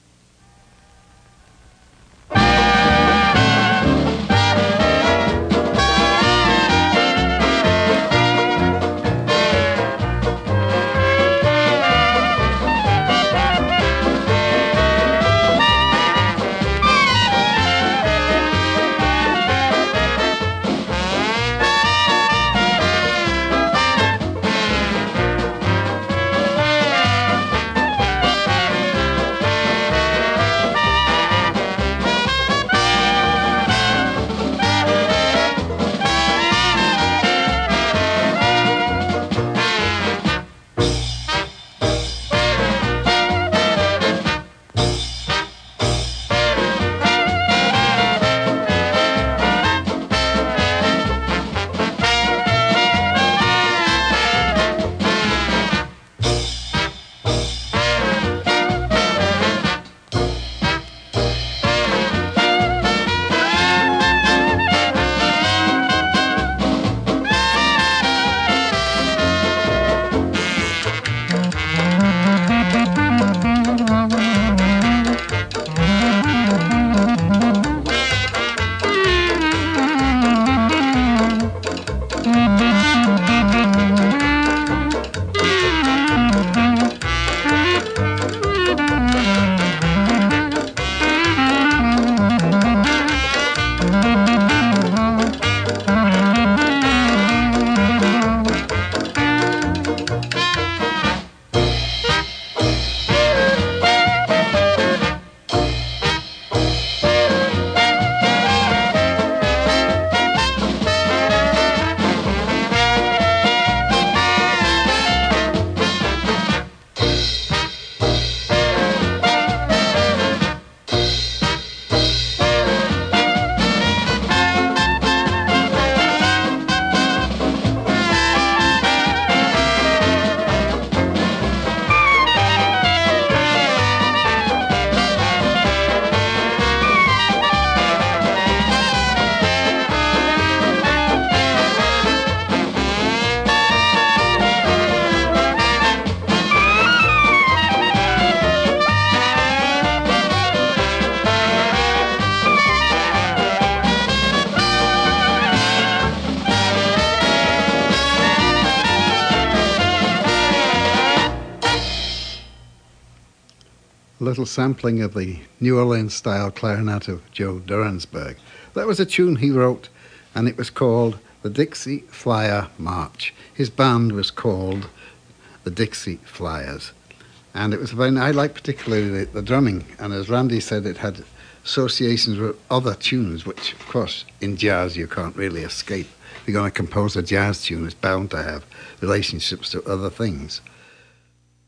Little sampling of the New Orleans-style clarinet of Joe Derensberg. That was a tune he wrote, and it was called the Dixie Flyer March. His band was called the Dixie Flyers, and it was I like particularly the drumming, and as Randy said, it had associations with other tunes, which, of course, in jazz you can't really escape. If you're going to compose a jazz tune, it's bound to have relationships to other things.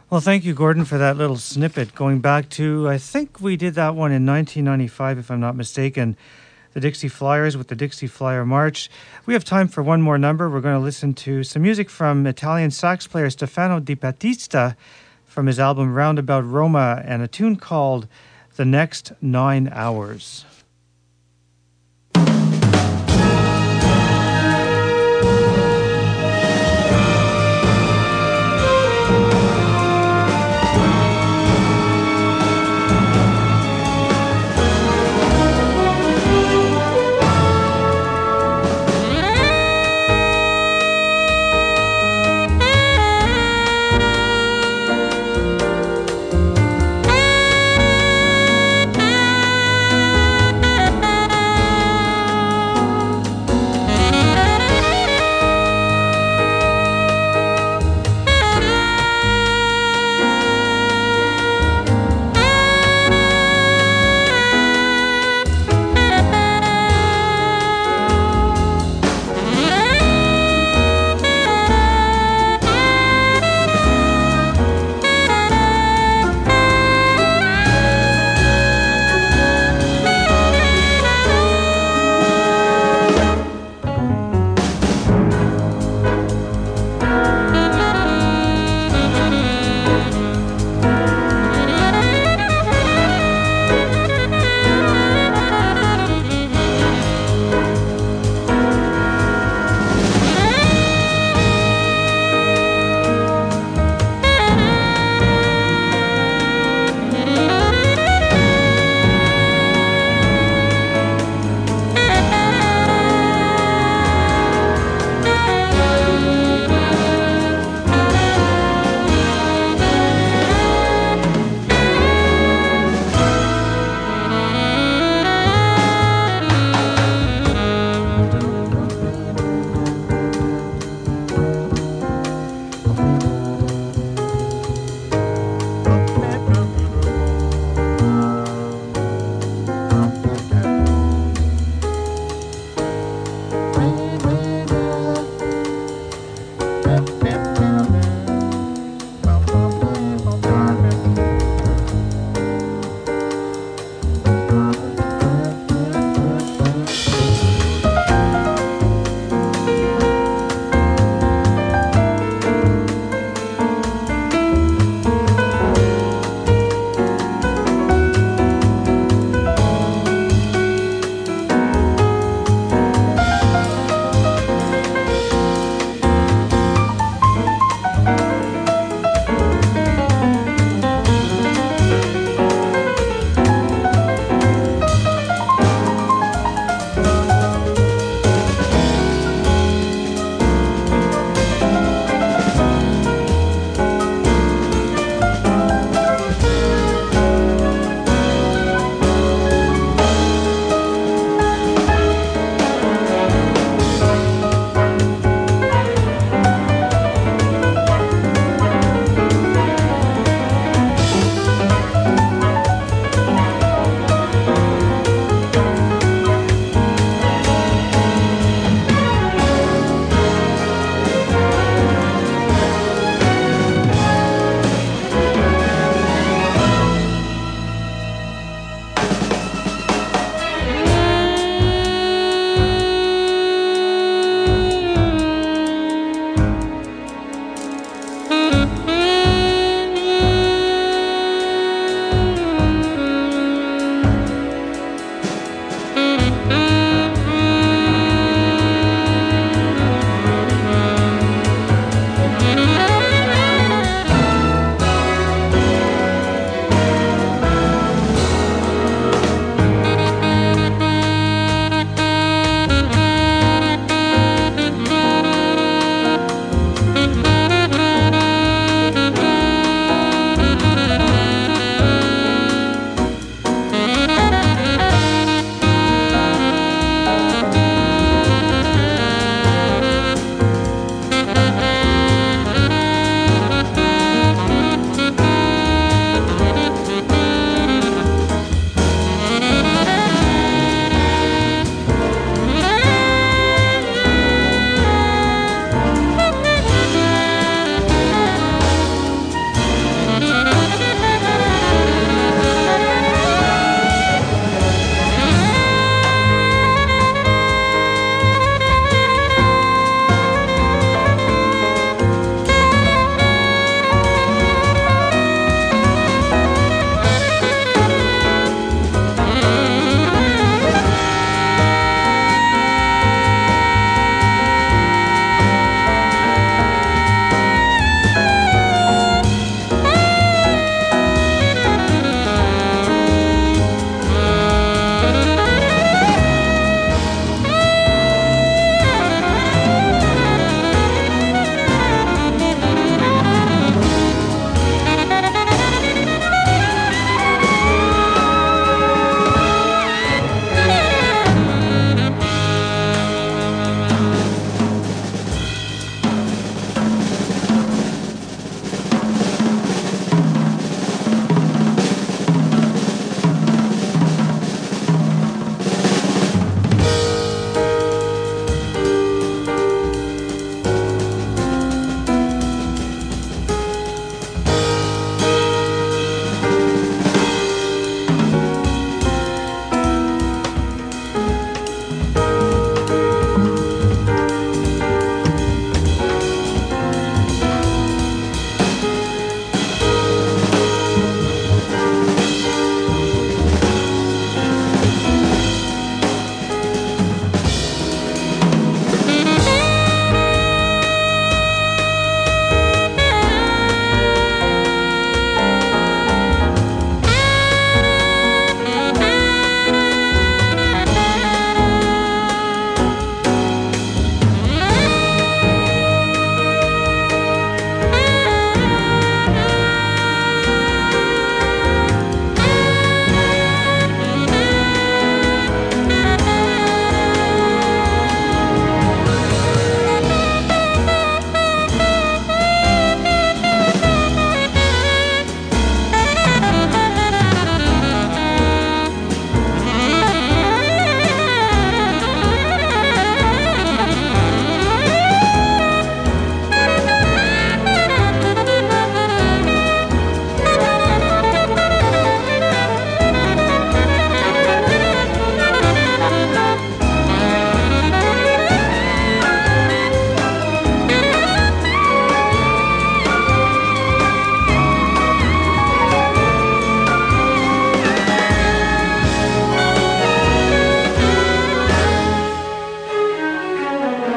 Well, thank you, Gordon, for that little snippet. Going back to, I think we did that one in 1995, if I'm not mistaken, the Dixie Flyers with the Dixie Flyer March. We have time for one more number. We're going to listen to some music from Italian sax player Stefano Di Battista from his album Roundabout Roma, and a tune called The Next 9 Hours.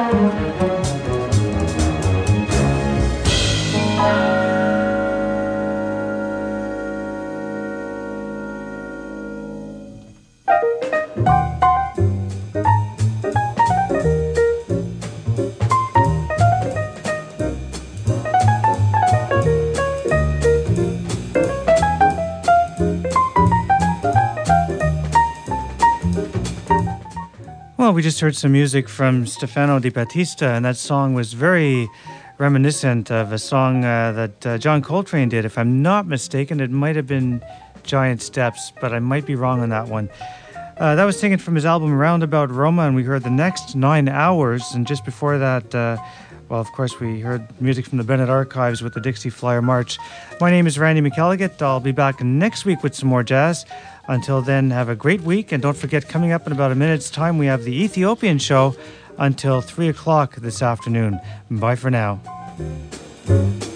Well, we just heard some music from Stefano Di Battista, and that song was very reminiscent of a song that John Coltrane did. If I'm not mistaken, it might have been Giant Steps, but I might be wrong on that one. That was taken from his album Roundabout Roma, and we heard the next 9 hours. And just before that, well, of course, we heard music from the Bennett Archives with the Dixie Flyer March. My name is Randy McElligott. I'll be back next week with some more jazz. Until then, have a great week. And don't forget, coming up in about a minute's time, we have the Ethiopian show until 3 o'clock this afternoon. Bye for now.